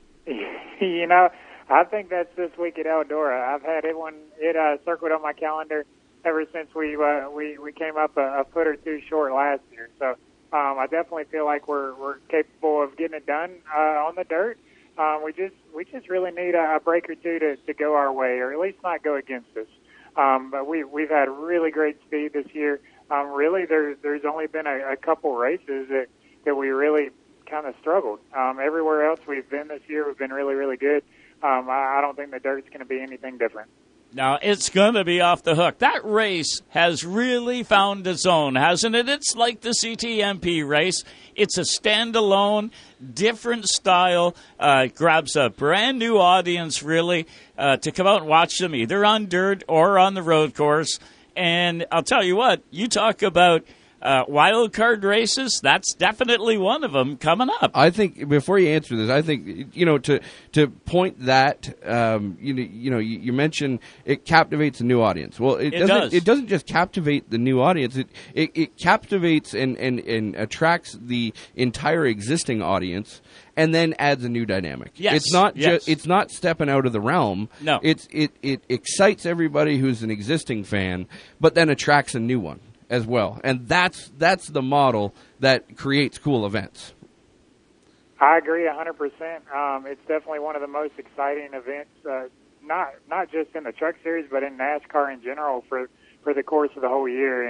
I think that's this week at Eldora. I've had it circled on my calendar ever since we came up a foot or two short last year. So I definitely feel like we're capable of getting it done on the dirt. We just really need a break or two to go our way, or at least not go against us. But we've had really great speed this year. Really, there's only been a couple races that we really kind of struggled. Everywhere else we've been this year, we've been really, really good. I don't think the dirt's going to be anything different. Now, it's going to be off the hook. That race has really found its own, hasn't it? It's like the CTMP race. It's a standalone, different style. It grabs a brand-new audience, really, to come out and watch them either on dirt or on the road course. And I'll tell you what, you talk about wild card races, that's definitely one of them coming up. I think before you answer this, I think to point that you mentioned it captivates a new audience. Well, it doesn't. It doesn't just captivate the new audience. It captivates and attracts the entire existing audience, and then adds a new dynamic. Yes. It's not yes. It's not stepping out of the realm. No. It excites everybody who's an existing fan, but then attracts a new one as well, and that's the model that creates cool events. I agree 100%. It's definitely one of the most exciting events, not just in the truck series, but in NASCAR in general for the course of the whole year. And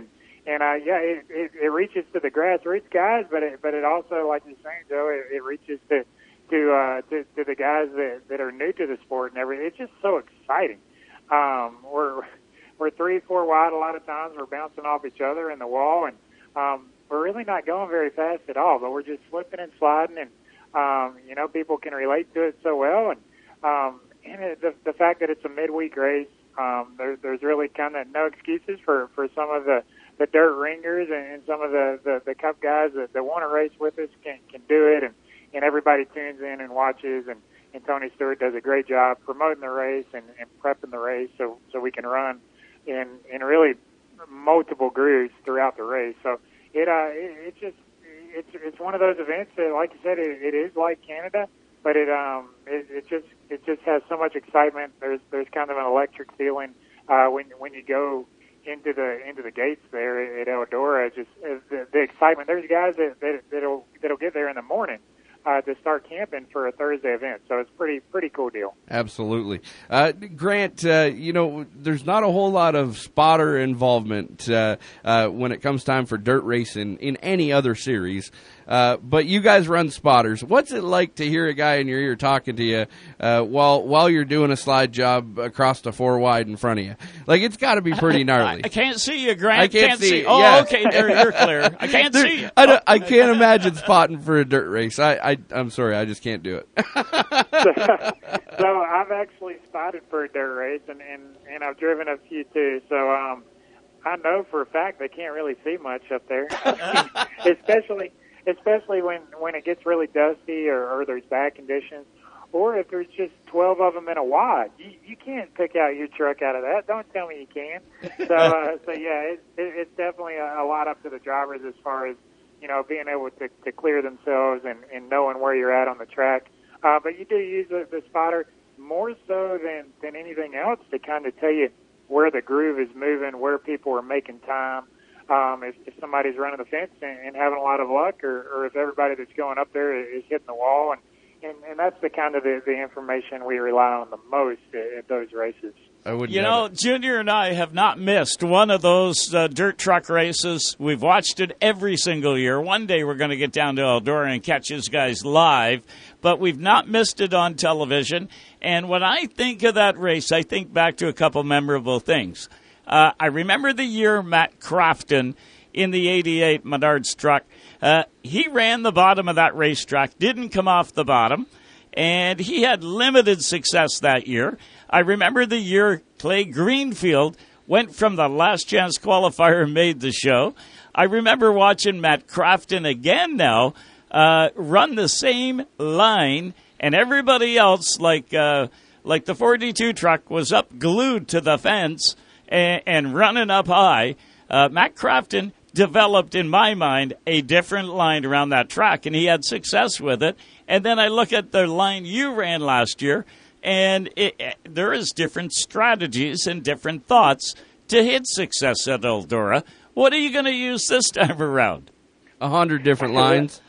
it reaches to the grassroots guys, but it also, like you're saying, Joe, it reaches to the guys that are new to the sport and everything. It's just so exciting. We're 3-4 wide a lot of times. We're bouncing off each other in the wall, and we're really not going very fast at all. But we're just slipping and sliding, and people can relate to it so well. And the fact that it's a midweek race, there's really kind of no excuses for some of the dirt ringers and some of the cup guys that want to race with us can do it, and everybody tunes in and watches, and Tony Stewart does a great job promoting the race and prepping the race so we can run in really multiple grooves throughout the race. So it's one of those events that, like you said, it is like Canada, but it just has so much excitement. There's kind of an electric feeling when you go into the gates there at Eldora. Just the excitement. There's guys that'll get there in the morning to start camping for a Thursday event. So it's pretty cool deal. Absolutely. Grant, there's not a whole lot of spotter involvement when it comes time for dirt racing in any other series. But you guys run spotters. What's it like to hear a guy in your ear talking to you while you're doing a slide job across the 4 wide in front of you? Like, it's got to be pretty gnarly. I can't see you, Grant. I can't see. Oh, yeah. Okay, you're clear. I can't see you. I can't imagine spotting for a dirt race. I'm sorry, I just can't do it. So I've actually spotted for a dirt race, and I've driven a few too. So I know for a fact they can't really see much up there, especially when it gets really dusty or there's bad conditions, or if there's just 12 of them in a wide. You can't pick out your truck out of that. Don't tell me you can. So yeah, it's definitely a lot up to the drivers as far as being able to clear themselves and knowing where you're at on the track. But you do use the spotter more so than anything else to kind of tell you where the groove is moving, where people are making time. If somebody's running the fence and having a lot of luck, or if everybody that's going up there is hitting the wall, and that's the kind of the information we rely on the most at those races. Junior and I have not missed one of those dirt truck races. We've watched it every single year. One day we're going to get down to Eldora and catch these guys live, but we've not missed it on television. And when I think of that race, I think back to a couple memorable things. I remember the year Matt Crofton in the 88 Menards truck. He ran the bottom of that racetrack, didn't come off the bottom, and he had limited success that year. I remember the year Clay Greenfield went from the last chance qualifier and made the show. I remember watching Matt Crofton again now run the same line, and everybody else, like the 42 truck, was up glued to the fence and running up high. Matt Crofton developed, in my mind, a different line around that track, and he had success with it. And then I look at the line you ran last year, and there is different strategies and different thoughts to hit success at Eldora. What are you going to use this time around? 100 different lines.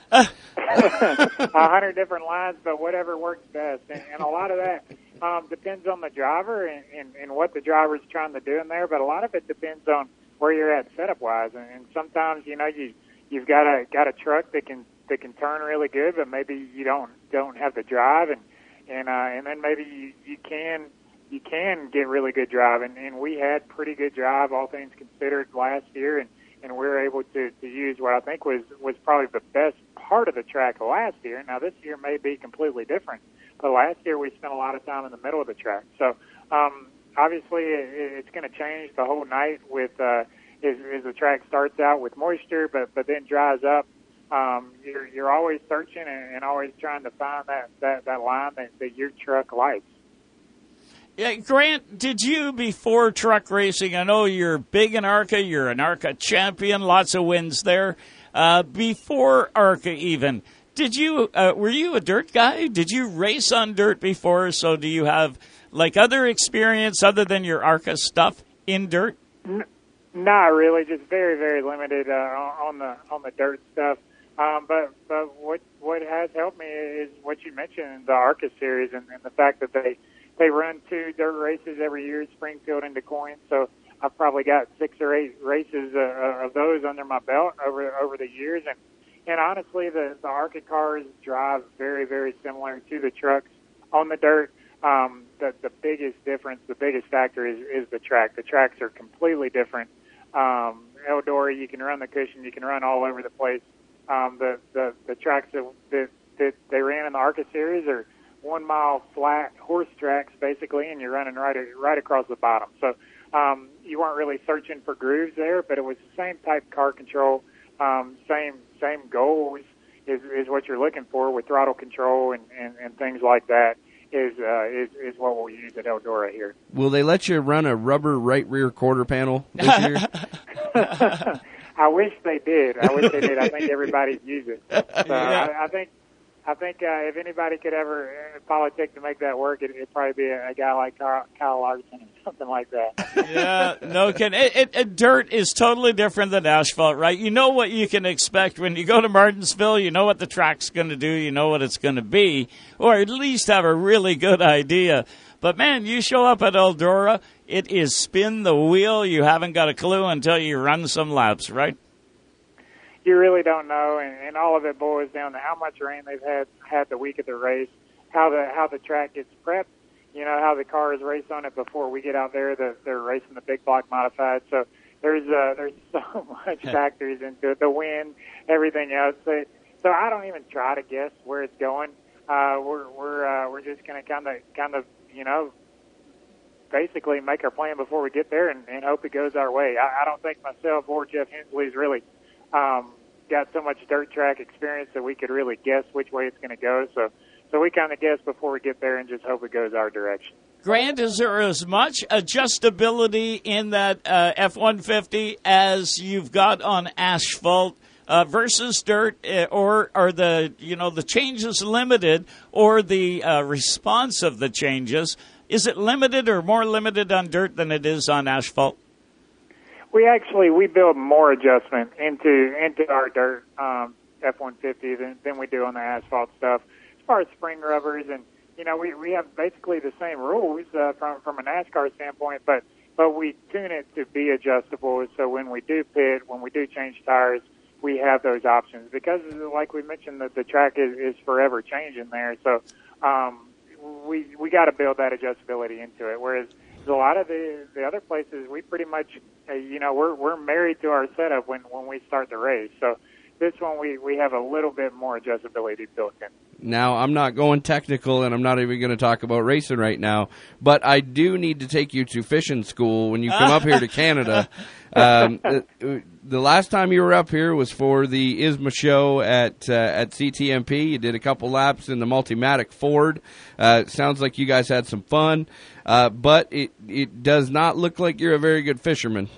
100 different lines, but whatever works best. And a lot of that depends on the driver and what the driver's trying to do in there, but a lot of it depends on where you're at setup-wise. And sometimes, you've got a truck that can turn really good, but maybe you don't have the drive, and then maybe you can get really good drive, and we had pretty good drive, all things considered, last year, and we were able to use what I think was probably the best part of the track last year. Now this year may be completely different, but last year we spent a lot of time in the middle of the track. So obviously it's going to change the whole night with as the track starts out with moisture, but then dries up. You're always searching and always trying to find that line that your truck likes. Yeah, Grant, did you, before truck racing, I know you're big in ARCA, you're an ARCA champion, lots of wins there. Before ARCA even, were you a dirt guy? Did you race on dirt before? So do you have other experience other than your ARCA stuff in dirt? Not really, just very, very limited on the dirt stuff. But what has helped me is what you mentioned, the ARCA series, and the fact that they run 2 dirt races every year, Springfield and DuQuoin. So I've probably got 6 or 8 races of those under my belt over the years, and honestly, the ARCA cars drive very, very similar to the trucks on the dirt. The biggest difference, the biggest factor is the track. The tracks are completely different. Eldora, you can run the cushion, you can run all over the place. The tracks that they ran in the ARCA series are 1 mile flat horse tracks basically, and you're running right across the bottom. So you weren't really searching for grooves there, but it was the same type car control, same goals is what you're looking for with throttle control and things like that. Is what we'll use at Eldora here. Will they let you run a rubber right rear quarter panel this year? I wish they did. I think everybody'd use it. So yeah. I think if anybody could ever politic to make that work, it'd probably be a guy like Kyle Larson or something like that. Yeah, no kidding. Dirt is totally different than asphalt, right? You know what you can expect when you go to Martinsville. You know what the track's going to do. You know what it's going to be, or at least have a really good idea. But, man, you show up at Eldora, it is spin the wheel. You haven't got a clue until you run some laps, right? You really don't know, and all of it boils down to how much rain they've had the week of the race, how the track gets prepped, you know, how the cars race on it before we get out there. They're racing the big block modified, so there's so much factors into it, the wind, everything else. So I don't even try to guess where it's going. We're just going to kind of you know, basically make our plan before we get there and hope it goes our way. I don't think myself or Jeff Hensley's really got so much dirt track experience that we could really guess which way it's going to go. So we kind of guess before we get there and just hope it goes our direction. Grant, is there as much adjustability in that F-150 as you've got on asphalt versus dirt, or are the changes limited, or the response of the changes, is it limited or more limited on dirt than it is on asphalt? We build more adjustment into our dirt F-150 than we do on the asphalt stuff. As far as spring rubbers, and you know, we have basically the same rules from a NASCAR standpoint, but we tune it to be adjustable. So when we do pit, when we do change tires, we have those options because, like we mentioned, the track is forever changing there. So we got to build that adjustability into it. Whereas a lot of the other places, we pretty much, we're married to our setup when we start the race. So this one, we have a little bit more adjustability built in. Now, I'm not going technical, and I'm not even going to talk about racing right now, but I do need to take you to fishing school when you come up here to Canada. The last time you were up here was for the ISMA show at CTMP. You did a couple laps in the Multimatic Ford. Sounds like you guys had some fun, but it does not look like you're a very good fisherman.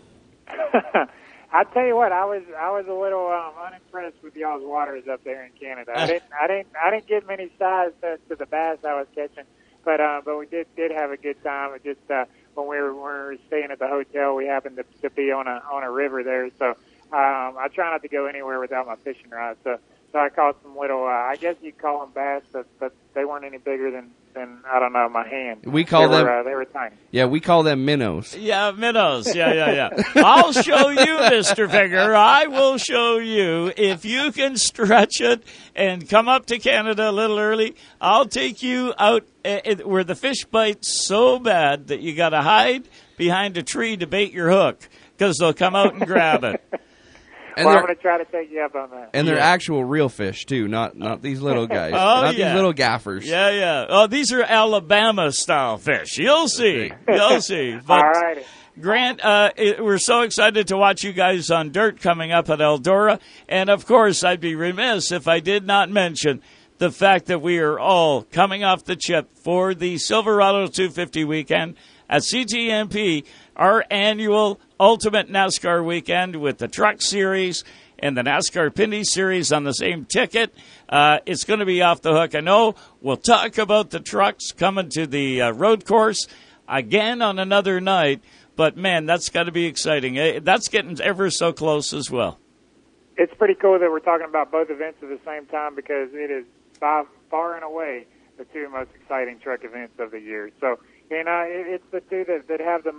I tell you what, I was a little unimpressed with y'all's waters up there in Canada. I didn't get many size to the bass I was catching, but we did have a good time. It just when we were staying at the hotel, we happened to be on a river there, so I try not to go anywhere without my fishing rod. So I caught some little, I guess you'd call them bass, but they weren't any bigger than I don't know, my hand. We call them. They were tiny. Yeah, we call them minnows. Yeah, minnows. Yeah. I'll show you, Mr. Figger. I will show you. If you can stretch it and come up to Canada a little early, I'll take you out where the fish bite so bad that you got to hide behind a tree to bait your hook because they'll come out and grab it. And I'm going to try to take you up on that. And they're actual real fish, too, not these little guys. These little gaffers. Yeah. Oh, these are Alabama-style fish. You'll see. You'll see. But, all right. Grant, we're so excited to watch you guys on dirt coming up at Eldora. And, of course, I'd be remiss if I did not mention the fact that we are all coming off the chip for the Silverado 250 weekend at CTMP, our annual Ultimate NASCAR weekend with the Truck Series and the NASCAR Pinty Series on the same ticket. It's going to be off the hook. I know we'll talk about the trucks coming to the road course again on another night, but, man, that's got to be exciting. That's getting ever so close as well. It's pretty cool that we're talking about both events at the same time because it is far and away the two most exciting truck events of the year. So, it's the two that have the most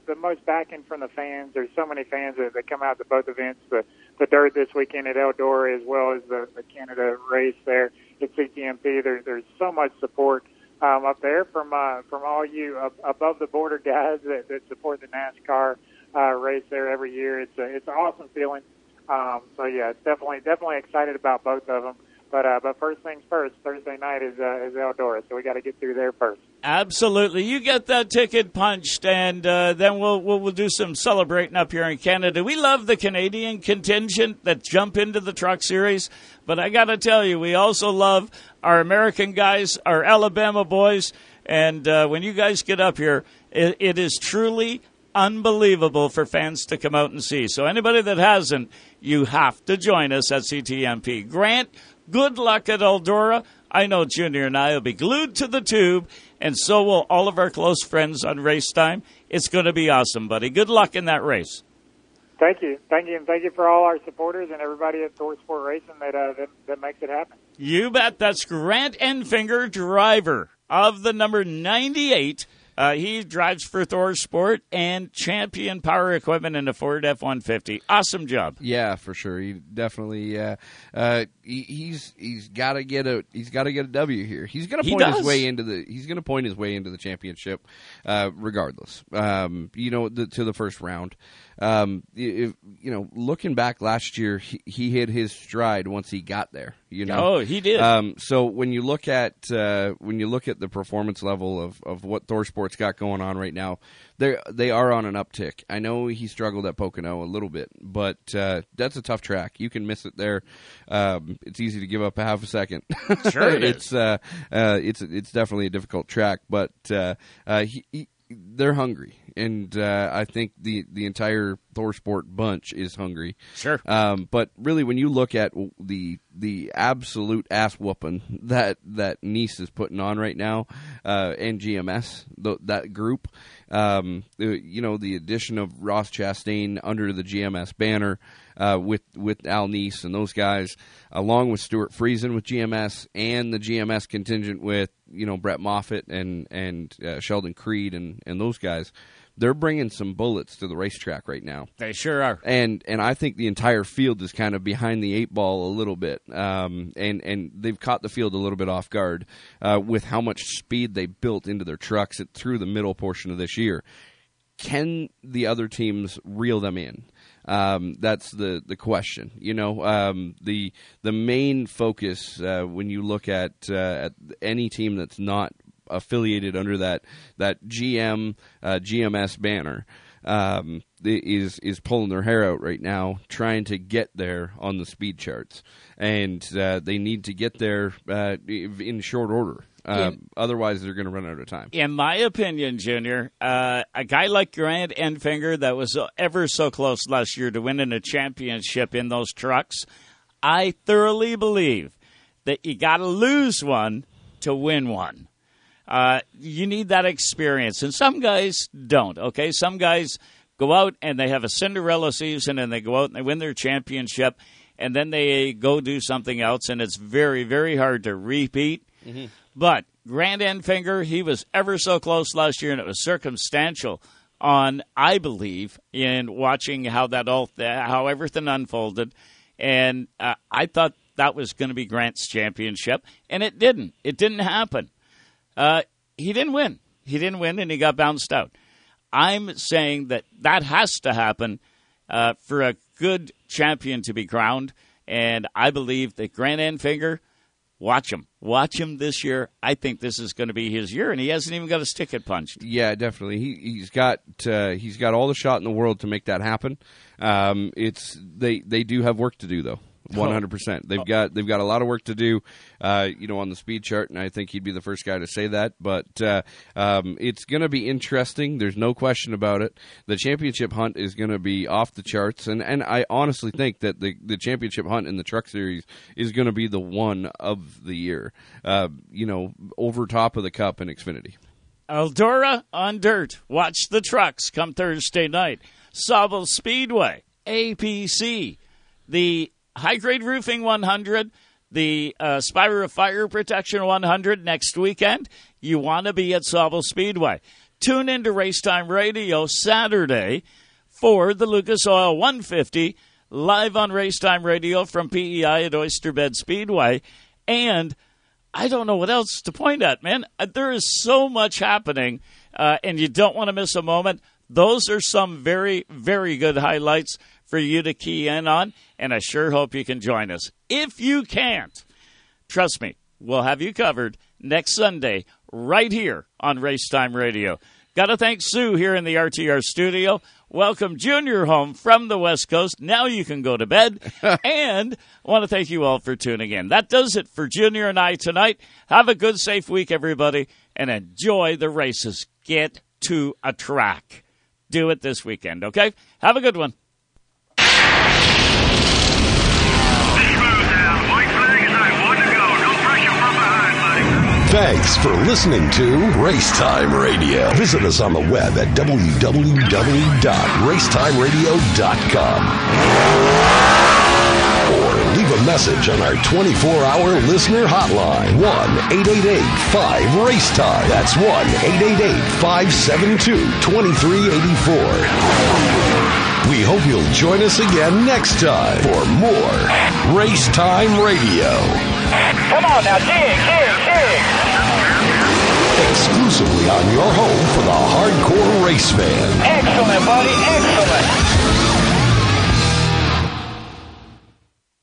the most backing from the fans. There's so many fans that come out to both events, the dirt this weekend at Eldora, as well as the Canada race there at CTMP. There's so much support up there from all you above the border guys that support the NASCAR race there every year. It's an awesome feeling. So yeah, definitely excited about both of them. But first things first, Thursday night is Eldora, so we got to get through there first. Absolutely. You get that ticket punched, and then we'll do some celebrating up here in Canada. We love the Canadian contingent that jump into the Truck Series, but I got to tell you, we also love our American guys, our Alabama boys, and when you guys get up here, it is truly unbelievable for fans to come out and see. So anybody that hasn't, you have to join us at CTMP. Grant, good luck at Eldora. I know Junior and I will be glued to the tube, and so will all of our close friends on Race Time. It's going to be awesome, buddy. Good luck in that race. Thank you, and thank you for all our supporters and everybody at Thor Sport Racing that makes it happen. You bet. That's Grant Enfinger, driver of the number 98. He drives for Thor Sport and champion power equipment in the Ford F-150. Awesome job. Yeah, for sure. He definitely he's got to get a W here. He's going to point his way into the championship, regardless. To the first round. Looking back last year, he hit his stride once he got there. Oh, he did. So when you look at the performance level of what Thor Sport's got going on right now, they are on an uptick. I know he struggled at Pocono a little bit, but that's a tough track. You can miss it there. It's easy to give up a half a second. Sure, it's definitely a difficult track, but they're hungry, and I think the entire Thor Sport bunch is hungry. Sure. But really, when you look at the absolute ass whooping that Nice is putting on right now, and GMS, that group, the addition of Ross Chastain under the GMS banner, with Al Nice and those guys, along with Stuart Friesen with GMS and the GMS contingent with Brett Moffitt and Sheldon Creed and those guys, they're bringing some bullets to the racetrack right now. They sure are. And I think the entire field is kind of behind the eight ball a little bit, and they've caught the field a little bit off guard with how much speed they built into their trucks through the middle portion of this year. Can the other teams reel them in? That's the question. The main focus when you look at any team that's not affiliated under that GMS banner is pulling their hair out right now, trying to get there on the speed charts, and they need to get there in short order. Otherwise, they're going to run out of time. In my opinion, Junior, a guy like Grant Enfinger that was ever so close last year to winning a championship in those trucks, I thoroughly believe that you got to lose one to win one. You need that experience, and some guys don't, okay? Some guys go out and they have a Cinderella season, and they go out and they win their championship, and then they go do something else, and it's very, very hard to repeat. Mm-hmm. But Grant Enfinger, he was ever so close last year, and it was circumstantial on, I believe, in watching how everything unfolded, and I thought that was going to be Grant's championship, and it didn't. It didn't happen. He didn't win. He didn't win, and he got bounced out. I'm saying that has to happen for a good champion to be crowned, and I believe that Grant Enfinger, watch him this year. I think this is going to be his year, and he hasn't even got his ticket punched. Yeah, definitely. He's got all the shot in the world to make that happen. They do have work to do, though. 100%. They've got a lot of work to do, on the speed chart, and I think he'd be the first guy to say that. But it's going to be interesting. There's no question about it. The championship hunt is going to be off the charts, and I honestly think that the championship hunt in the Truck Series is going to be the one of the year. Over top of the Cup and Xfinity. Eldora on dirt. Watch the trucks come Thursday night. Sauble Speedway, APC, the High Grade Roofing 100, the Spira Fire Protection 100 next weekend. You want to be at Sauble Speedway. tune into Racetime Radio Saturday for the Lucas Oil 150 live on Racetime Radio from PEI at Oysterbed Speedway. And I don't know what else to point at, man. There is so much happening, and you don't want to miss a moment. Those are some very, very good highlights for you to key in on, and I sure hope you can join us. If you can't, trust me, we'll have you covered next Sunday right here on Racetime Radio. Got to thank Sue here in the RTR studio. Welcome Junior home from the West Coast. Now you can go to bed. And I want to thank you all for tuning in. That does it for Junior and I tonight. Have a good, safe week, everybody, and enjoy the races. Get to a track. Do it this weekend, okay? Have a good one. Thanks for listening to Racetime Radio. Visit us on the web at www.racetimeradio.com or leave a message on our 24-hour listener hotline, 1-888-5-RACETIME. That's 1-888-572-2384. We hope you'll join us again next time for more Racetime Radio. Come on now, dig. Exclusively on your home for the hardcore race fan. Excellent, buddy, excellent.